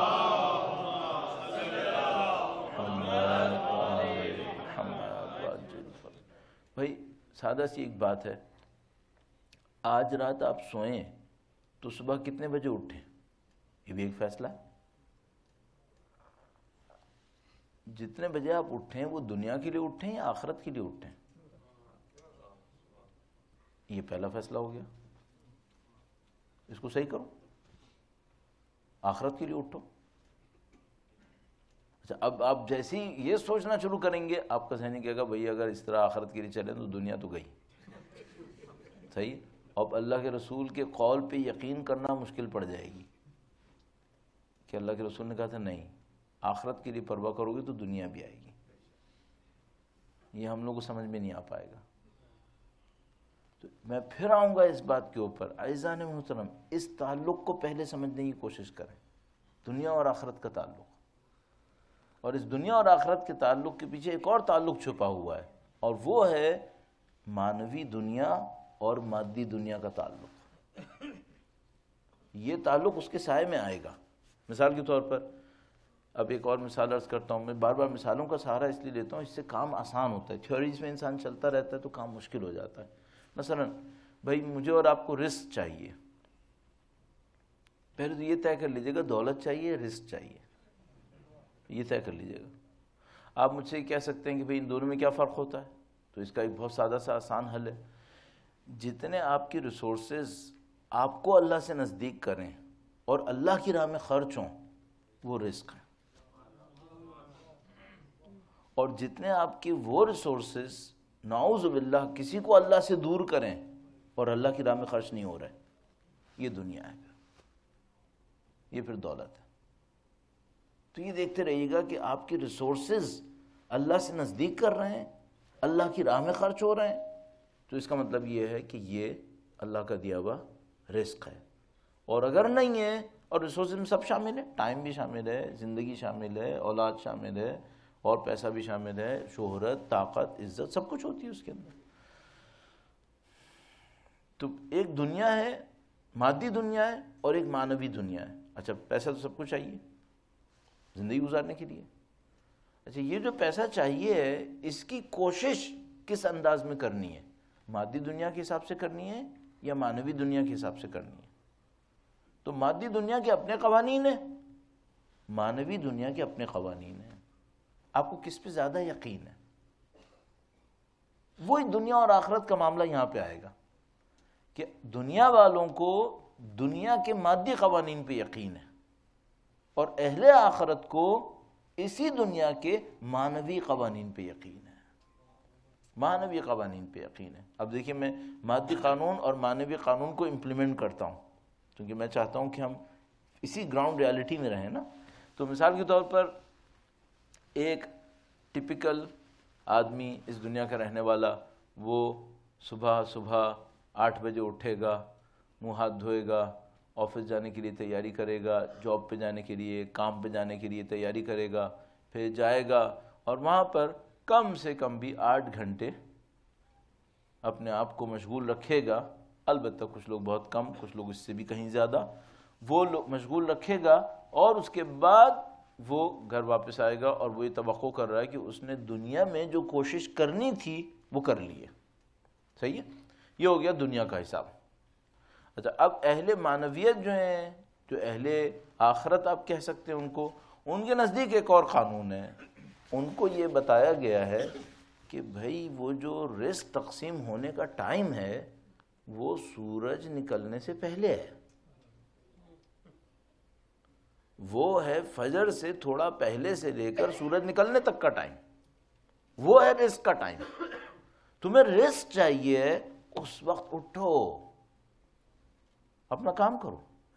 A: محمد۔ بھائی سادہ سی ایک بات ہے، آج رات آپ سوئیں تو صبح کتنے بجے اٹھیں یہ بھی ایک فیصلہ ہے۔ جتنے بجے آپ اٹھیں وہ دنیا کے لیے اٹھیں یا آخرت کے لیے اٹھیں، یہ پہلا فیصلہ ہو گیا، اس کو صحیح کرو، آخرت کے لیے اٹھو۔ اچھا اب آپ جیسے ہی یہ سوچنا شروع کریں گے آپ کا ذہن کہے گا بھئی اگر اس طرح آخرت کے لیے چلیں تو دنیا تو گئی۔ صحیح، اب اللہ کے رسول کے قول پہ یقین کرنا مشکل پڑ جائے گی کہ اللہ کے رسول نے کہا تھا نہیں، آخرت کے لیے پرواہ کرو گے تو دنیا بھی آئے گی، یہ ہم لوگوں کو سمجھ میں نہیں آ پائے گا۔ تو میں پھر آؤں گا اس بات کے اوپر، عزیزان محترم اس تعلق کو پہلے سمجھنے کی کوشش کریں، دنیا اور آخرت کا تعلق، اور اس دنیا اور آخرت کے تعلق کے پیچھے ایک اور تعلق چھپا ہوا ہے، اور وہ ہے معنوی دنیا اور مادی دنیا کا تعلق۔ یہ تعلق اس کے سائے میں آئے گا۔ مثال کے طور پر اب ایک اور مثال عرض کرتا ہوں، میں بار بار مثالوں کا سہارا اس لیے لیتا ہوں، اس سے کام آسان ہوتا ہے، تھیوریز میں انسان چلتا رہتا ہے تو کام مشکل ہو جاتا ہے۔ مثلا بھائی مجھے اور آپ کو رزق چاہیے، پہلے تو یہ طے کر لیجیے گا دولت چاہیے رزق چاہیے، یہ طے کر لیجیے گا۔ آپ مجھ سے کہہ سکتے ہیں کہ بھئی ان دونوں میں کیا فرق ہوتا ہے؟ تو اس کا ایک بہت سادہ سا آسان حل ہے، جتنے آپ کی ریسورسز آپ کو اللہ سے نزدیک کریں اور اللہ کی راہ میں خرچ ہوں وہ رزق ہے، اور جتنے آپ کی وہ ریسورسز نعوذ باللہ کسی کو اللہ سے دور کریں اور اللہ کی راہ میں خرچ نہیں ہو رہے، یہ دنیا ہے، یہ پھر دولت ہے۔ تو یہ دیکھتے رہیے گا کہ آپ کی ریسورسز اللہ سے نزدیک کر رہے ہیں، اللہ کی راہ میں خرچ ہو رہے ہیں، تو اس کا مطلب یہ ہے کہ یہ اللہ کا دیا ہوا رزق ہے۔ اور اگر نہیں ہے، اور ریسورسز میں سب شامل ہے، ٹائم بھی شامل ہے، زندگی شامل ہے، اولاد شامل ہے، اور پیسہ بھی شامل ہے، شہرت، طاقت، عزت، سب کچھ ہوتی ہے اس کے اندر۔ تو ایک دنیا ہے، مادی دنیا ہے، اور ایک معنوی دنیا ہے۔ اچھا پیسہ تو سب کچھ چاہیے زندگی گزارنے کے لیے۔ اچھا یہ جو پیسہ چاہیے ہے، اس کی کوشش کس انداز میں کرنی ہے؟ مادی دنیا کے حساب سے کرنی ہے یا معنوی دنیا کے حساب سے کرنی ہے؟ تو مادی دنیا کے اپنے قوانین ہیں، معنوی دنیا کے اپنے قوانین ہیں۔ آپ کو کس پہ زیادہ یقین ہے؟ وہی دنیا اور آخرت کا معاملہ یہاں پہ آئے گا کہ دنیا والوں کو دنیا کے مادی قوانین پہ یقین ہے، اور اہل آخرت کو اسی دنیا کے معنوی قوانین پہ یقین ہے، معنوی قوانین پہ یقین ہے۔ اب دیکھیں میں مادی قانون اور معنوی قانون کو امپلیمنٹ کرتا ہوں، کیونکہ میں چاہتا ہوں کہ ہم اسی گراؤنڈ ریالٹی میں رہیں نا۔ تو مثال کے طور پر ایک ٹپیکل آدمی اس دنیا کا رہنے والا، وہ صبح صبح آٹھ بجے اٹھے گا، منہ ہاتھ دھوئے گا، آفس جانے کے لیے تیاری کرے گا، جاب پہ جانے کے لیے، کام پہ جانے کے لیے تیاری کرے گا، پھر جائے گا اور وہاں پر کم سے کم بھی آٹھ گھنٹے اپنے آپ کو مشغول رکھے گا۔ البتہ کچھ لوگ بہت کم، کچھ لوگ اس سے بھی کہیں زیادہ، وہ لوگ مشغول رکھے گا، اور اس کے بعد وہ گھر واپس آئے گا، اور وہ یہ توقع کر رہا ہے کہ اس نے دنیا میں جو کوشش کرنی تھی وہ کر لی ہے۔ صحیح ہے؟ یہ ہو گیا دنیا کا حساب۔ اچھا اب اہل معنویت جو ہیں، جو اہل آخرت آپ کہہ سکتے ہیں ان کو، ان کے نزدیک ایک اور قانون ہے۔ ان کو یہ بتایا گیا ہے کہ بھائی وہ جو رزق تقسیم ہونے کا ٹائم ہے وہ سورج نکلنے سے پہلے ہے، وہ ہے فجر سے تھوڑا پہلے سے لے کر سورج نکلنے تک کا ٹائم، وہ ہے رزق کا ٹائم۔ تمہیں رزق چاہیے، اس وقت اٹھو، اپنا کام کرو۔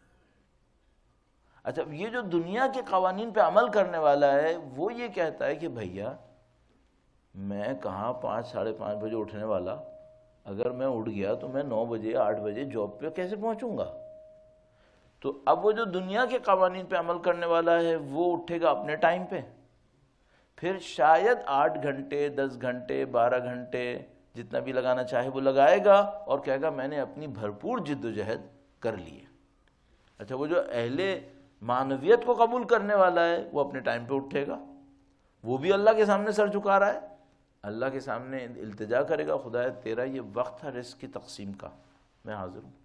A: اچھا یہ جو دنیا کے قوانین پہ عمل کرنے والا ہے وہ یہ کہتا ہے کہ بھیا میں کہاں پانچ ساڑھے پانچ بجے اٹھنے والا، اگر میں اٹھ گیا تو میں نو بجے آٹھ بجے جاب پہ کیسے پہنچوں گا؟ تو اب وہ جو دنیا کے قوانین پہ عمل کرنے والا ہے وہ اٹھے گا اپنے ٹائم پہ، پھر شاید آٹھ گھنٹے، دس گھنٹے، بارہ گھنٹے جتنا بھی لگانا چاہے وہ لگائے گا، اور کہے گا میں نے اپنی بھرپور جد و جہد کر لی ہے۔ اچھا وہ جو اہل معنویت کو قبول کرنے والا ہے وہ اپنے ٹائم پہ اٹھے گا، وہ بھی اللہ کے سامنے سر جھکا رہا ہے، اللہ کے سامنے التجا کرے گا، خدایا تیرا یہ وقت ہے رزق کی تقسیم کا، میں حاضر ہوں۔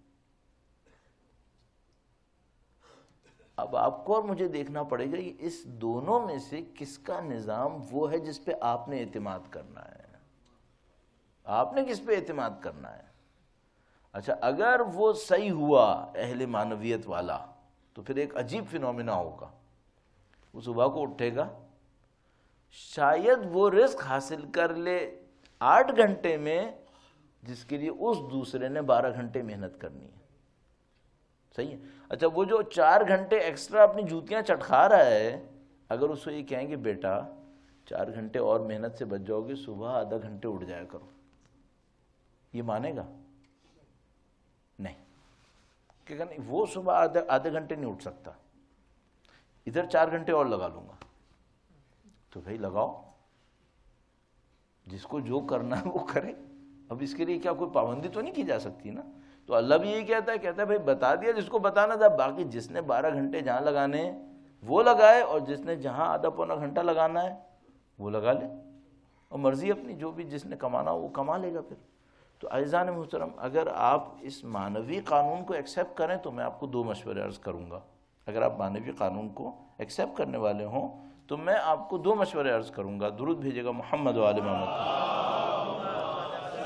A: اب آپ کو اور مجھے دیکھنا پڑے گا کہ اس دونوں میں سے کس کا نظام وہ ہے جس پہ آپ نے اعتماد کرنا ہے، آپ نے کس پہ اعتماد کرنا ہے۔ اچھا اگر وہ صحیح ہوا اہل معنویت والا تو پھر ایک عجیب فینومینا ہوگا، وہ صبح کو اٹھے گا، شاید وہ رزق حاصل کر لے آٹھ گھنٹے میں جس کے لیے اس دوسرے نے بارہ گھنٹے محنت کرنی ہے۔ صحیح ہے؟ اچھا وہ جو چار گھنٹے ایکسٹرا اپنی جوتیاں چٹکھا رہا ہے، اگر اس کو یہ کہیں کہ بیٹا چار گھنٹے اور محنت سے بچ جاؤ گے، صبح آدھا گھنٹے اٹھ جایا کرو، یہ مانے گا؟ نہیں، کہ نہیں وہ صبح آدھے آدھے گھنٹے نہیں اٹھ سکتا، ادھر چار گھنٹے اور لگا لوں گا۔ تو بھائی لگاؤ، جس کو جو کرنا ہے وہ کرے، اب اس کے لیے کیا کوئی پابندی تو نہیں کی جا سکتی نا۔ تو اللہ بھی یہی کہتا ہے، کہتا ہے بھائی بتا دیا جس کو بتانا تھا، باقی جس نے بارہ گھنٹے جہاں لگانے ہیں وہ لگائے، اور جس نے جہاں آدھا پونا گھنٹہ لگانا ہے وہ لگا لے، اور مرضی اپنی، جو بھی جس نے کمانا وہ کما لے گا پھر۔ تو اعزان محترم اگر آپ اس معنوی قانون کو ایکسیپٹ کریں تو میں آپ کو دو مشورے عرض کروں گا۔ اگر آپ معنوی قانون کو ایکسیپٹ کرنے والے ہوں تو میں آپ کو دو مشورے عرض کروں گا۔ درود بھیجے گا محمد و آل محمد۔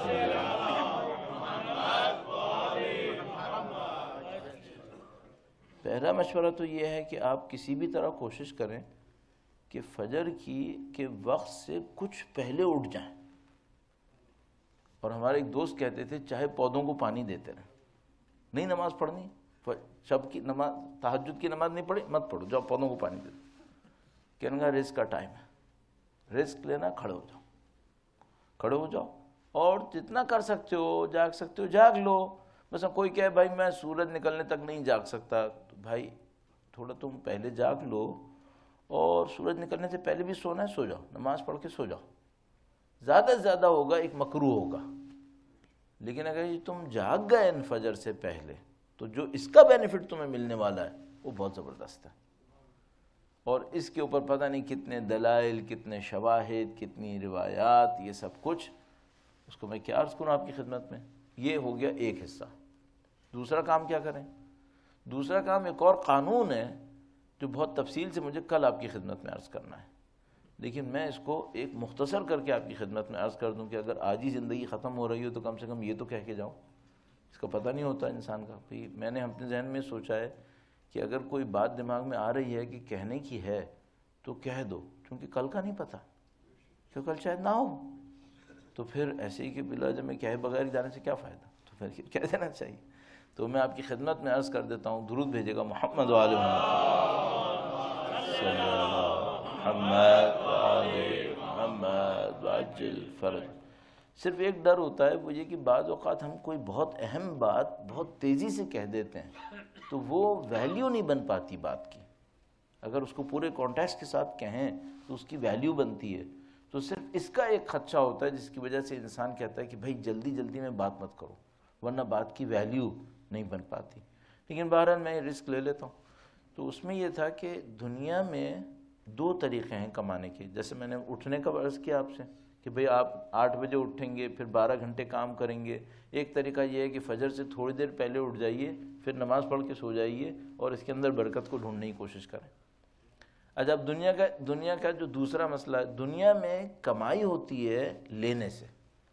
A: پہلا مشورہ تو یہ ہے کہ آپ کسی بھی طرح کوشش کریں کہ فجر کی کے وقت سے کچھ پہلے اٹھ جائیں. اور ہمارے ایک دوست کہتے تھے چاہے پودوں کو پانی دیتے رہیں, نہیں نماز پڑھنی, شب کی نماز, تہجد کی نماز نہیں پڑھی, مت پڑھو, جاؤ پودوں کو پانی دے دو. کہنے کا رزق کا ٹائم ہے, رزق لینا, کھڑے ہو جاؤ, کھڑے ہو جاؤ, اور جتنا کر سکتے ہو, جاگ سکتے ہو جاگ لو. مثلا کوئی کہے بھائی میں سورج نکلنے تک نہیں جاگ سکتا, تو بھائی تھوڑا تم پہلے جاگ لو, اور سورج نکلنے سے پہلے بھی سونا ہے سو جاؤ, نماز پڑھ کے سو جاؤ. زیادہ سے زیادہ ہوگا ایک مکروہ ہوگا, لیکن اگر یہ تم جاگ گئے فجر سے پہلے تو جو اس کا بینیفٹ تمہیں ملنے والا ہے وہ بہت زبردست ہے. اور اس کے اوپر پتہ نہیں کتنے دلائل, کتنے شواہد, کتنی روایات, یہ سب کچھ اس کو میں کیا عرض کروں آپ کی خدمت میں. یہ ہو گیا ایک حصہ. دوسرا کام کیا کریں؟ دوسرا کام ایک اور قانون ہے جو بہت تفصیل سے مجھے کل آپ کی خدمت میں عرض کرنا ہے, لیکن میں اس کو ایک مختصر کر کے آپ کی خدمت میں عرض کر دوں کہ اگر آج ہی زندگی ختم ہو رہی ہو تو کم سے کم یہ تو کہہ کے جاؤں. اس کا پتہ نہیں ہوتا انسان کا. بھئی میں نے اپنے ذہن میں سوچا ہے کہ اگر کوئی بات دماغ میں آ رہی ہے کہ کہنے کی ہے تو کہہ دو, کیونکہ کل کا نہیں پتہ, کہ کل شاید نہ ہو. تو پھر ایسے ہی کہ بلا جب میں کہے بغیر جانے سے کیا فائدہ, تو پھر کہہ دینا چاہیے. تو میں آپ کی خدمت میں عرض کر دیتا ہوں, درود بھیجے گا محمد و آل محمد صلی اللہ محمد و آل محمد وعجل فرج. صرف ایک ڈر ہوتا ہے, وہ یہ کہ بعض اوقات ہم کوئی بہت اہم بات بہت تیزی سے کہہ دیتے ہیں تو وہ ویلیو نہیں بن پاتی بات کی. اگر اس کو پورے کانٹیکسٹ کے ساتھ کہیں تو اس کی ویلیو بنتی ہے. تو صرف اس کا ایک خدشہ ہوتا ہے جس کی وجہ سے انسان کہتا ہے کہ بھائی جلدی جلدی میں بات مت کرو, ورنہ بات کی ویلیو نہیں بن پاتی. لیکن بہرحال میں رسک لے لیتا ہوں. تو اس میں یہ تھا کہ دنیا میں دو طریقے ہیں کمانے کے. جیسے میں نے اٹھنے کا عرض کیا آپ سے کہ بھئی آپ آٹھ بجے اٹھیں گے, پھر بارہ گھنٹے کام کریں گے. ایک طریقہ یہ ہے کہ فجر سے تھوڑی دیر پہلے اٹھ جائیے, پھر نماز پڑھ کے سو جائیے, اور اس کے اندر برکت کو ڈھونڈنے کی کوشش کریں. اچھا, اب دنیا کا دنیا کا جو دوسرا مسئلہ ہے, دنیا میں کمائی ہوتی ہے لینے سے,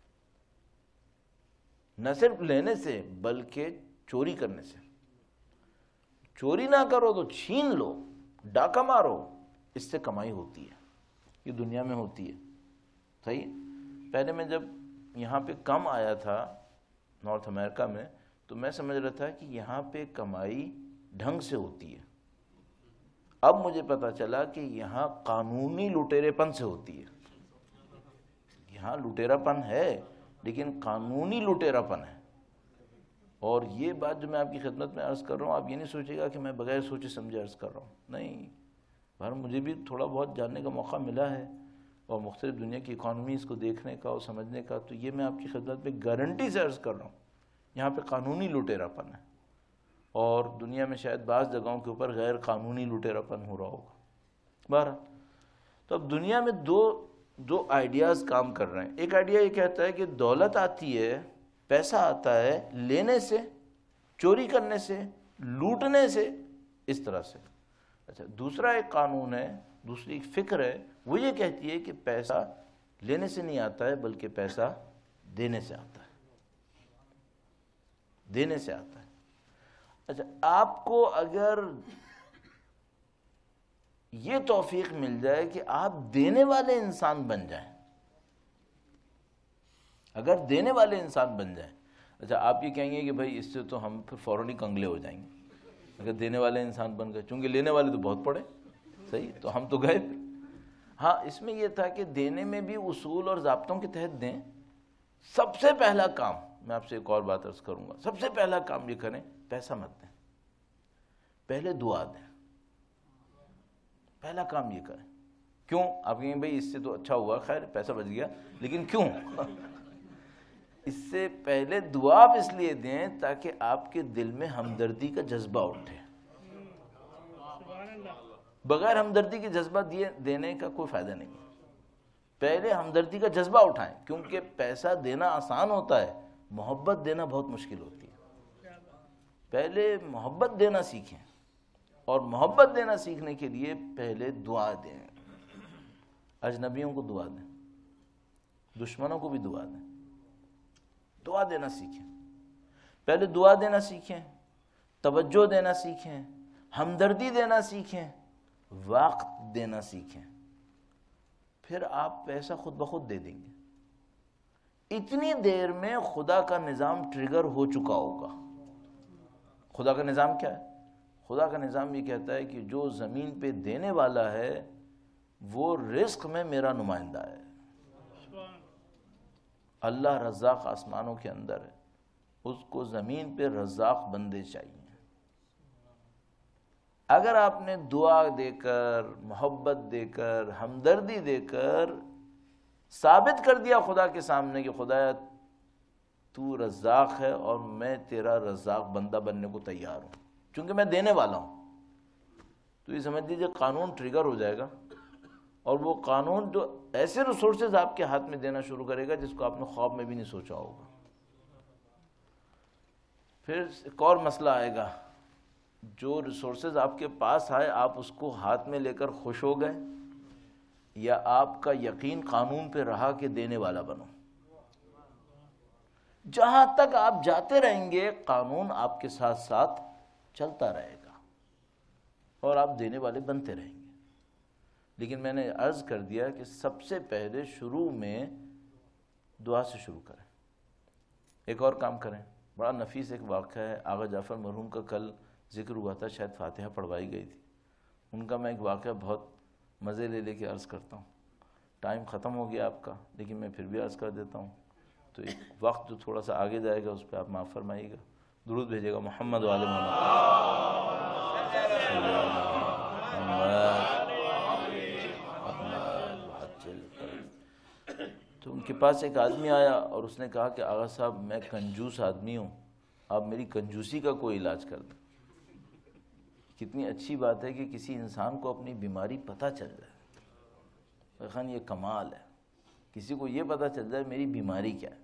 A: نہ صرف لینے سے بلکہ چوری کرنے سے. چوری نہ کرو تو چھین لو, ڈاکہ مارو, اس سے کمائی ہوتی ہے. یہ دنیا میں ہوتی ہے. صحیح. پہلے میں جب یہاں پہ کم آیا تھا نارتھ امریکہ میں, تو میں سمجھ رہا تھا کہ یہاں پہ کمائی ڈھنگ سے ہوتی ہے. اب مجھے پتا چلا کہ یہاں قانونی لٹیرے پن سے ہوتی ہے. یہاں لٹیرا پن ہے لیکن قانونی لٹیرا پن ہے. اور یہ بات جو میں آپ کی خدمت میں عرض کر رہا ہوں, آپ یہ نہیں سوچے گا کہ میں بغیر سوچے سمجھے عرض کر رہا ہوں. نہیں, بہر مجھے بھی تھوڑا بہت جاننے کا موقع ملا ہے, اور مختلف دنیا کی اکانومیز کو دیکھنے کا اور سمجھنے کا. تو یہ میں آپ کی خدمت میں گارنٹی سے عرض کر رہا ہوں, یہاں پہ قانونی لٹیرا پن ہے, اور دنیا میں شاید بعض جگہوں کے اوپر غیر قانونی لٹیرا پن ہو رہا ہوگا. بہرحال تو اب دنیا میں دو دو آئیڈیاز کام کر رہے ہیں. ایک آئیڈیا یہ کہتا ہے کہ دولت آتی ہے, پیسہ آتا ہے لینے سے, چوری کرنے سے, لوٹنے سے, اس طرح سے. اچھا, دوسرا ایک قانون ہے, دوسری ایک فکر ہے, وہ یہ کہتی ہے کہ پیسہ لینے سے نہیں آتا ہے بلکہ پیسہ دینے سے آتا ہے. دینے سے آتا ہے. اچھا, آپ کو اگر یہ توفیق مل جائے کہ آپ دینے والے انسان بن جائیں, اگر دینے والے انسان بن جائیں. اچھا, آپ یہ کہیں گے کہ بھائی اس سے تو ہم پھر فوراً ہی کنگلے ہو جائیں گے اگر دینے والے انسان بن گئے, چونکہ لینے والے تو بہت پڑے. صحیح, تو ہم تو گئے پھر. ہاں, اس میں یہ تھا کہ دینے میں بھی اصول اور ضابطوں کے تحت دیں. سب سے پہلا کام, میں آپ سے ایک اور بات عرض کروں گا, سب سے پہلا کام یہ کریں, پیسہ مت دیں, پہلے دعا دیں. پہلا کام یہ کریں. کیوں؟ آپ کہیں بھائی اس سے تو اچھا ہوا, خیر پیسہ بچ گیا, لیکن کیوں؟ اس سے پہلے دعا آپ اس لیے دیں تاکہ آپ کے دل میں ہمدردی کا جذبہ اٹھے. بغیر ہمدردی کے جذبہ دیے دینے کا کوئی فائدہ نہیں. پہلے ہمدردی کا جذبہ اٹھائیں, کیونکہ پیسہ دینا آسان ہوتا ہے, محبت دینا بہت مشکل ہوتی ہے. پہلے محبت دینا سیکھیں, اور محبت دینا سیکھنے کے لیے پہلے دعا دیں. اجنبیوں کو دعا دیں, دشمنوں کو بھی دعا دیں. دعا دینا سیکھیں، پہلے دعا دینا سیکھیں، توجہ دینا سیکھیں، ہمدردی دینا سیکھیں، وقت دینا سیکھیں، پھر آپ پیسہ خود بخود دے دیں گے۔ اتنی دیر میں خدا کا نظام ٹریگر ہو چکا ہوگا۔ خدا کا نظام کیا ہے؟ خدا کا نظام یہ کہتا ہے کہ جو زمین پہ دینے والا ہے وہ رزق میں میرا نمائندہ ہے۔ اللہ رزاق آسمانوں کے اندر ہے، اس کو زمین پہ رزاق بندے چاہیے۔ اگر آپ نے دعا دے کر، محبت دے کر، ہمدردی دے کر ثابت کر دیا خدا کے سامنے کہ خدایا تو رزاق ہے اور میں تیرا رزاق بندہ بننے کو تیار ہوں چونکہ میں دینے والا ہوں، تو یہ سمجھ لیجیے قانون ٹریگر ہو جائے گا، اور وہ قانون جو ایسے ریسورسز آپ کے ہاتھ میں دینا شروع کرے گا جس کو آپ نے خواب میں بھی نہیں سوچا ہوگا۔ پھر ایک اور مسئلہ آئے گا، جو ریسورسز آپ کے پاس آئے آپ اس کو ہاتھ میں لے کر خوش ہو گئے، یا آپ کا یقین قانون پہ رہا کہ دینے والا بنو۔ جہاں تک آپ جاتے رہیں گے قانون آپ کے ساتھ ساتھ چلتا رہے گا اور آپ دینے والے بنتے رہیں گے۔ لیکن میں نے عرض کر دیا کہ سب سے پہلے شروع میں دعا سے شروع کریں، ایک اور کام کریں۔ بڑا نفیس ایک واقعہ ہے، آغا جعفر مرحوم کا کل ذکر ہوا تھا، شاید فاتحہ پڑھوائی گئی تھی، ان کا میں ایک واقعہ بہت مزے لے لے کے عرض کرتا ہوں۔ ٹائم ختم ہو گیا آپ کا، لیکن میں پھر بھی عرض کر دیتا ہوں، تو ایک وقت جو تھوڑا سا آگے جائے گا اس پہ آپ معاف فرمائیے گا، درود بھیجے گا محمد وآل محمد۔ تو ان کے پاس ایک آدمی آیا اور اس نے کہا کہ آغا صاحب میں کنجوس آدمی ہوں، آپ میری کنجوسی کا کوئی علاج کر دیں۔ کتنی اچھی بات ہے کہ کسی انسان کو اپنی بیماری پتہ چل جائے، خان یہ کمال ہے، کسی کو یہ پتہ چل جائے میری بیماری کیا ہے،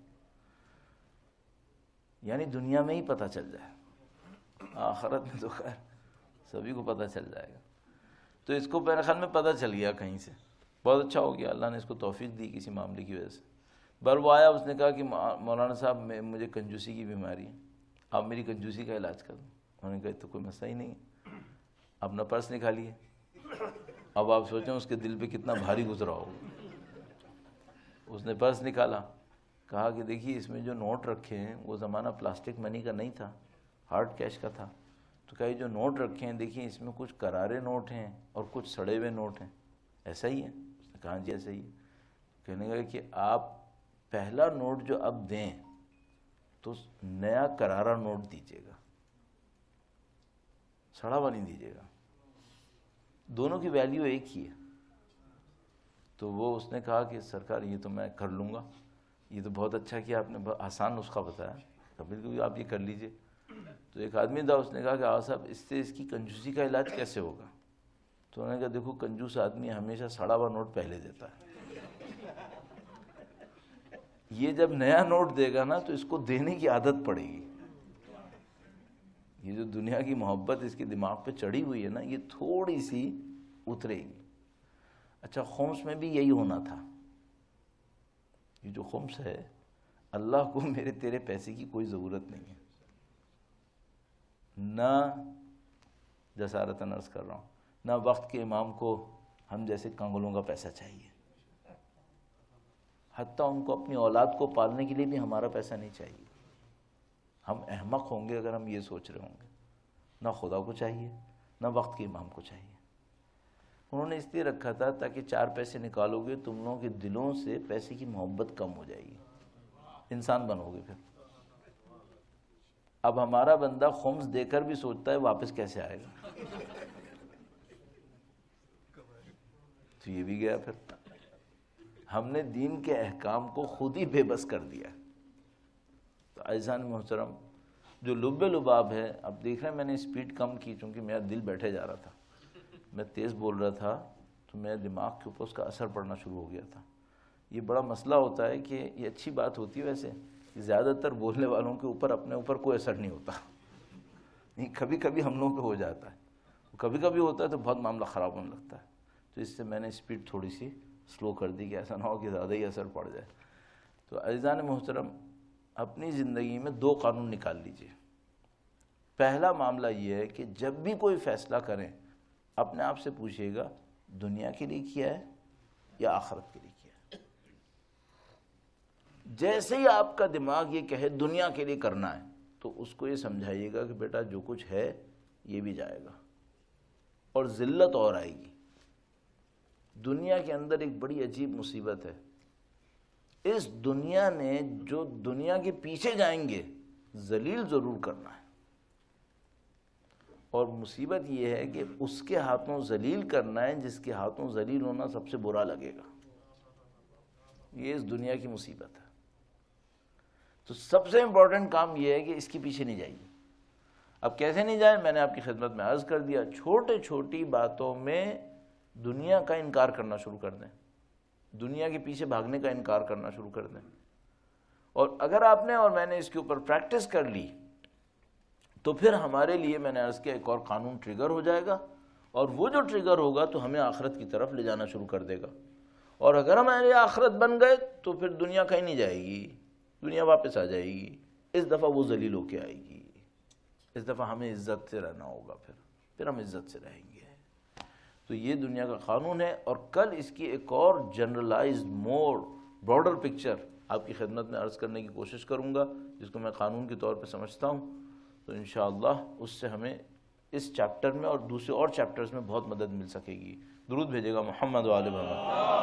A: یعنی دنیا میں ہی پتہ چل جائے، آخرت میں تو خیر سبھی کو پتہ چل جائے گا۔ تو اس کو میرے خیال میں پتہ چل گیا کہیں سے، بہت اچھا ہو گیا، اللہ نے اس کو توفیق دی کسی معاملے کی وجہ سے۔ بر وہ آیا، اس نے کہا کہ مولانا صاحب میں مجھے کنجوسی کی بیماری ہے، آپ میری کنجوسی کا علاج کر دیں۔ انہوں نے کہا تو کوئی مسئلہ ہی نہیں ہے، اپنا پرس نکالیے۔ اب آپ سوچیں اس کے دل پہ کتنا بھاری گزرا ہوگا۔ اس نے پرس نکالا، کہا کہ دیکھیے اس میں جو نوٹ رکھے ہیں وہ زمانہ پلاسٹک منی کا نہیں تھا، ہارڈ کیش کا تھا، تو کہا یہ جو نوٹ رکھے ہیں دیکھیے اس میں کچھ کرارے نوٹ ہیں اور کچھ سڑے ہوئے نوٹ ہیں، ایسا ہی ہے؟ اس نے کہا جی ایسا ہی ہے۔ کہنے لگا کہ آپ پہلا نوٹ جو اب دیں تو نیا کرارا نوٹ دیجیے گا، سڑا ہوا نہیں دیجیے گا، دونوں کی ویلیو ایک ہی ہے۔ تو وہ اس نے کہا کہ سرکار یہ تو میں کر لوں گا، یہ تو بہت اچھا کیا آپ نے، بہت آسان نسخہ بتایا، کبھی کبھی آپ یہ کر لیجئے۔ تو ایک آدمی تھا، اس نے کہا کہ آقا صاحب اس سے اس کی کنجوسی کا علاج کیسے ہوگا؟ تو انہوں نے کہا دیکھو کنجوس آدمی ہمیشہ سڑا ہوا نوٹ پہلے دیتا ہے، یہ جب نیا نوٹ دے گا نا تو اس کو دینے کی عادت پڑے گی، یہ جو دنیا کی محبت اس کے دماغ پہ چڑھی ہوئی ہے نا یہ تھوڑی سی اترے گی۔ اچھا خمس میں بھی یہی ہونا تھا، یہ جو خمس ہے اللہ کو میرے تیرے پیسے کی کوئی ضرورت نہیں ہے، نہ جسارتاً عرض کر رہا ہوں نہ وقت کے امام کو ہم جیسے کنگلوں کا پیسہ چاہیے، حتیٰ ان کو اپنی اولاد کو پالنے کے لیے بھی ہمارا پیسہ نہیں چاہیے۔ ہم احمق ہوں گے اگر ہم یہ سوچ رہے ہوں گے، نہ خدا کو چاہیے نہ وقت کے امام کو چاہیے۔ انہوں نے اس لیے رکھا تھا تاکہ چار پیسے نکالو گے تم لوگوں کے دلوں سے پیسے کی محبت کم ہو جائے گی، انسان بنو گے پھر۔ اب ہمارا بندہ خمس دے کر بھی سوچتا ہے واپس کیسے آئے گا، تو یہ بھی گیا پھر۔ ہم نے دین کے احکام کو خود ہی بے بس کر دیا۔ تو عزیزان محترم جو لب لباب ہے، اب دیکھ رہے ہیں میں نے سپیڈ کم کی چونکہ میرا دل بیٹھے جا رہا تھا، میں تیز بول رہا تھا تو میرے دماغ کے اوپر اس کا اثر پڑنا شروع ہو گیا تھا۔ یہ بڑا مسئلہ ہوتا ہے کہ یہ اچھی بات ہوتی ہے ویسے کہ زیادہ تر بولنے والوں کے اوپر اپنے اوپر کوئی اثر نہیں ہوتا، نہیں کبھی کبھی ہم لوگوں پہ ہو جاتا ہے، کبھی کبھی ہوتا ہے تو بہت معاملہ خراب ہونے لگتا ہے۔ تو اس سے میں نے سپیڈ تھوڑی سی سلو کر دی کہ ایسا نہ ہو کہ زیادہ ہی اثر پڑ جائے۔ تو عزیزان محترم اپنی زندگی میں دو قانون نکال لیجئے۔ پہلا معاملہ یہ ہے کہ جب بھی کوئی فیصلہ کریں اپنے آپ سے پوچھئے گا دنیا کے لیے کیا ہے یا آخرت کے لیے کیا ہے۔ جیسے ہی آپ کا دماغ یہ کہے دنیا کے لیے کرنا ہے تو اس کو یہ سمجھائیے گا کہ بیٹا جو کچھ ہے یہ بھی جائے گا اور ذلت اور آئے گی۔ دنیا کے اندر ایک بڑی عجیب مصیبت ہے، اس دنیا نے جو دنیا کے پیچھے جائیں گے ذلیل ضرور کرنا ہے، اور مصیبت یہ ہے کہ اس کے ہاتھوں ذلیل کرنا ہے جس کے ہاتھوں ذلیل ہونا سب سے برا لگے گا۔ یہ اس دنیا کی مصیبت ہے۔ تو سب سے امپورٹنٹ کام یہ ہے کہ اس کے پیچھے نہیں جائیے۔ اب کیسے نہیں جائیں، میں نے آپ کی خدمت میں عرض کر دیا، چھوٹے چھوٹی باتوں میں دنیا کا انکار کرنا شروع کر دیں، دنیا کے پیچھے بھاگنے کا انکار کرنا شروع کر دیں۔ اور اگر آپ نے اور میں نے اس کے اوپر پریکٹس کر لی تو پھر ہمارے لیے میں نے عرض کیا ایک اور قانون ٹریگر ہو جائے گا، اور وہ جو ٹریگر ہوگا تو ہمیں آخرت کی طرف لے جانا شروع کر دے گا۔ اور اگر ہمارے آخرت بن گئے تو پھر دنیا کہیں نہیں جائے گی، دنیا واپس آ جائے گی، اس دفعہ وہ ذلیل ہو کے آئے گی، اس دفعہ ہمیں عزت سے رہنا ہوگا، پھر پھر ہم عزت سے رہیں گے۔ تو یہ دنیا کا قانون ہے، اور کل اس کی ایک اور جنرلائزڈ مور براڈر پکچر آپ کی خدمت میں عرض کرنے کی کوشش کروں گا، جس کو میں قانون کے طور پہ سمجھتا ہوں، تو انشاءاللہ اس سے ہمیں اس چیپٹر میں اور دوسرے اور چیپٹرز میں بہت مدد مل سکے گی۔ درود بھیجے گا محمد و آل محمد۔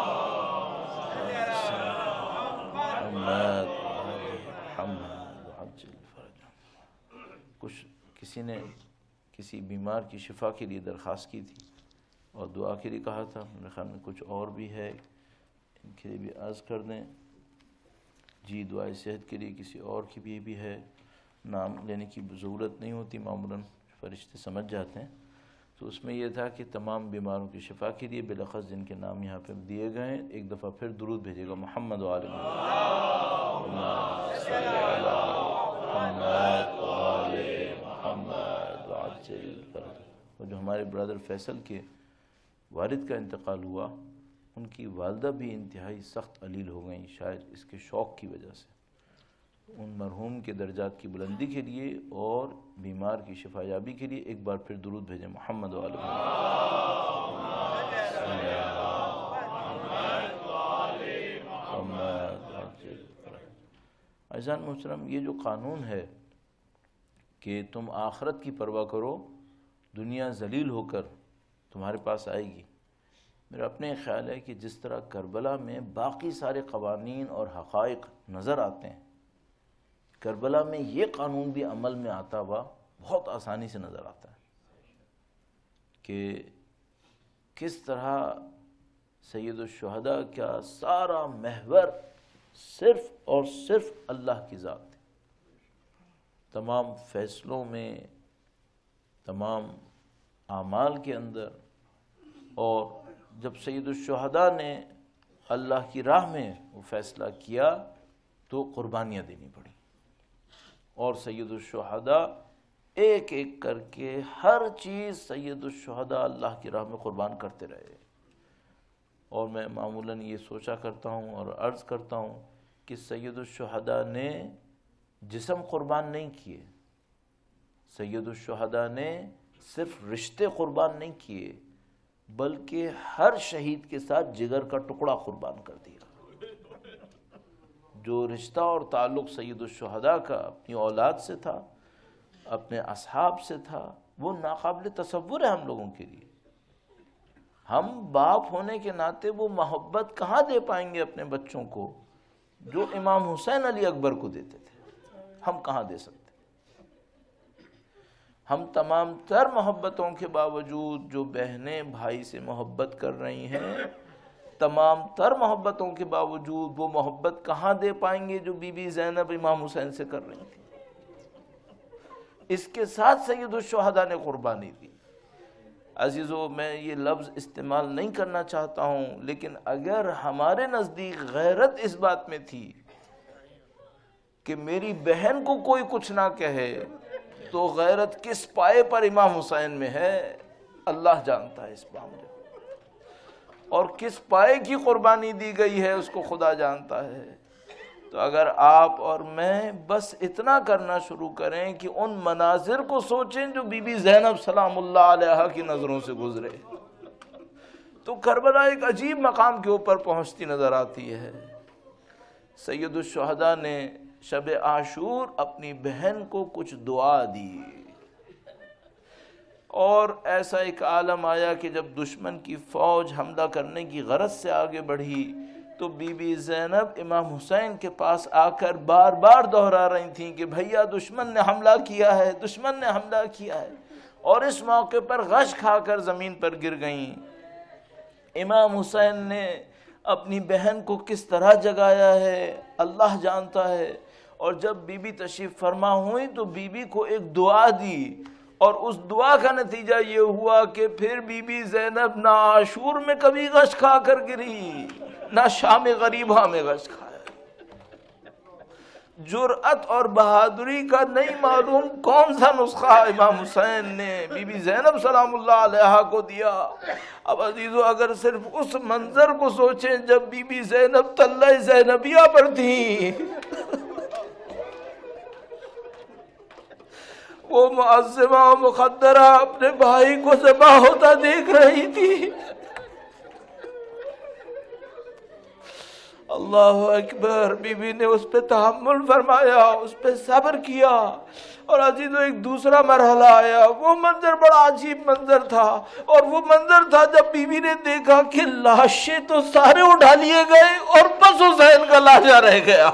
A: کچھ کسی نے کسی بیمار کی شفا کے لیے درخواست کی تھی اور دعا کے لیے کہا تھا، میرے خیال میں کچھ اور بھی ہے، ان کے لیے بھی عرض کر دیں۔ جی دعائے صحت کے لیے کسی اور کی بھی بھی ہے، نام لینے کی ضرورت نہیں ہوتی، معمولاً فرشتے سمجھ جاتے ہیں۔ تو اس میں یہ تھا کہ تمام بیماروں کی شفا کے لیے بلخص جن کے نام یہاں پہ دیے گئے ہیں، ایک دفعہ پھر درود بھیجے گا محمد و آل محمد وعجل۔ اور جو ہمارے برادر فیصل کے والد کا انتقال ہوا، ان کی والدہ بھی انتہائی سخت علیل ہو گئیں، شاید اس کے شوق کی وجہ سے۔ ان مرحوم کے درجات کی بلندی کے لیے اور بیمار کی شفا یابی کے لیے ایک بار پھر درود بھیجیں محمد و آل محمد۔ عزیزان محترم، یہ جو قانون ہے کہ تم آخرت کی پرواہ کرو، دنیا ذلیل ہو کر تمہارے پاس آئے گی، میرا اپنے خیال ہے کہ جس طرح کربلا میں باقی سارے قوانین اور حقائق نظر آتے ہیں، کربلا میں یہ قانون بھی عمل میں آتا ہوا بہت آسانی سے نظر آتا ہے کہ کس طرح سید الشہداء کا سارا محور صرف اور صرف اللہ کی ذات ہے۔ تمام فیصلوں میں، تمام اعمال کے اندر، اور جب سید الشہداء نے اللہ کی راہ میں وہ فیصلہ کیا تو قربانیاں دینی پڑی، اور سید الشہداء ایک ایک کر کے ہر چیز سید الشہداء اللہ کی راہ میں قربان کرتے رہے۔ اور میں معمولاً یہ سوچا کرتا ہوں اور عرض کرتا ہوں کہ سید الشہداء نے جسم قربان نہیں کیے، سید الشہداء نے صرف رشتے قربان نہیں کیے، بلکہ ہر شہید کے ساتھ جگر کا ٹکڑا قربان کر دیا۔ جو رشتہ اور تعلق سید الشہداء کا اپنی اولاد سے تھا، اپنے اصحاب سے تھا، وہ ناقابل تصور ہے ہم لوگوں کے لیے۔ ہم باپ ہونے کے ناطے وہ محبت کہاں دے پائیں گے اپنے بچوں کو جو امام حسین علی اکبر کو دیتے تھے؟ ہم کہاں دے سکتے؟ ہم تمام تر محبتوں کے باوجود جو بہنیں بھائی سے محبت کر رہی ہیں، تمام تر محبتوں کے باوجود وہ محبت کہاں دے پائیں گے جو بی بی زینب امام حسین سے کر رہی تھی؟ اس کے ساتھ سید الشہداء نے قربانی دی۔ عزیزو، میں یہ لفظ استعمال نہیں کرنا چاہتا ہوں، لیکن اگر ہمارے نزدیک غیرت اس بات میں تھی کہ میری بہن کو کوئی کچھ نہ کہے، تو غیرت کس پائے پر امام حسین میں ہے اللہ جانتا ہے اس معاملے، اور کس پائے کی قربانی دی گئی ہے اس کو خدا جانتا ہے۔ تو اگر آپ اور میں بس اتنا کرنا شروع کریں کہ ان مناظر کو سوچیں جو بی بی زینب سلام اللہ علیہا کی نظروں سے گزرے، تو کربلا ایک عجیب مقام کے اوپر پہنچتی نظر آتی ہے۔ سید الشہداء نے شب عاشور اپنی بہن کو کچھ دعا دی، اور ایسا ایک عالم آیا کہ جب دشمن کی فوج حملہ کرنے کی غرض سے آگے بڑھی تو بی بی زینب امام حسین کے پاس آ کر بار بار دہرا رہی تھیں کہ بھیا دشمن نے حملہ کیا ہے، دشمن نے حملہ کیا ہے، اور اس موقع پر غش کھا کر زمین پر گر گئیں۔ امام حسین نے اپنی بہن کو کس طرح جگایا ہے اللہ جانتا ہے، اور جب بی بی تشریف فرما ہوئی تو بی بی کو ایک دعا دی، اور اس دعا کا نتیجہ یہ ہوا کہ پھر بی بی زینب نہ عاشور میں کبھی غش کھا کر گری، نہ شام غریبہ میں غش کھایا۔ جرأت اور بہادری کا نہیں معلوم کون سا نسخہ امام حسین نے بی بی زینب سلام اللہ علیہا کو دیا۔ اب عزیزو اگر صرف اس منظر کو سوچیں جب بی بی زینب تلہ زینبیہ پر تھی، وہ معظمہ و مقدرہ اپنے بھائی کو ذبح ہوتا دیکھ رہی تھی۔ اللہ اکبر، بی بی نے اس پہ تحمل فرمایا، اس پہ صبر کیا، اور عزیزو ایک دوسرا مرحلہ آیا۔ وہ منظر بڑا عجیب منظر تھا، اور وہ منظر تھا جب بی بی نے دیکھا کہ لاشیں تو سارے اٹھا لیے گئے اور بس حسین کا لاشا رہ گیا۔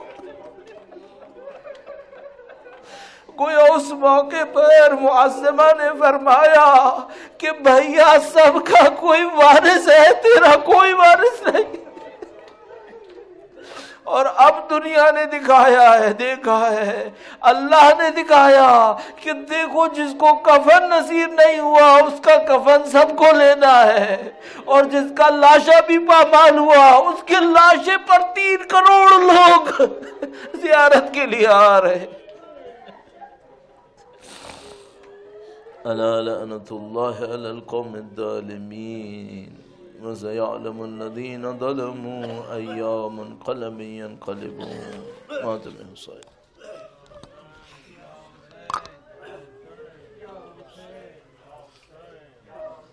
A: گویا اس موقع پر معظمہ نے فرمایا کہ بھیا سب کا کوئی وارث ہے، تیرا کوئی وارث نہیں۔ اور اب دنیا نے دکھایا ہے، دیکھا ہے، اللہ نے دکھایا کہ دیکھو جس کو کفن نصیب نہیں ہوا اس کا کفن سب کو لینا ہے، اور جس کا لاشا بھی پامال ہوا اس کے لاشے پر تین کروڑ لوگ زیارت کے لیے آ رہے۔ الا لعنت اللہ علی القوم الظالمین وسيعلم الذين ظلموا أي منقلب ينقلبون. ماتم حسين.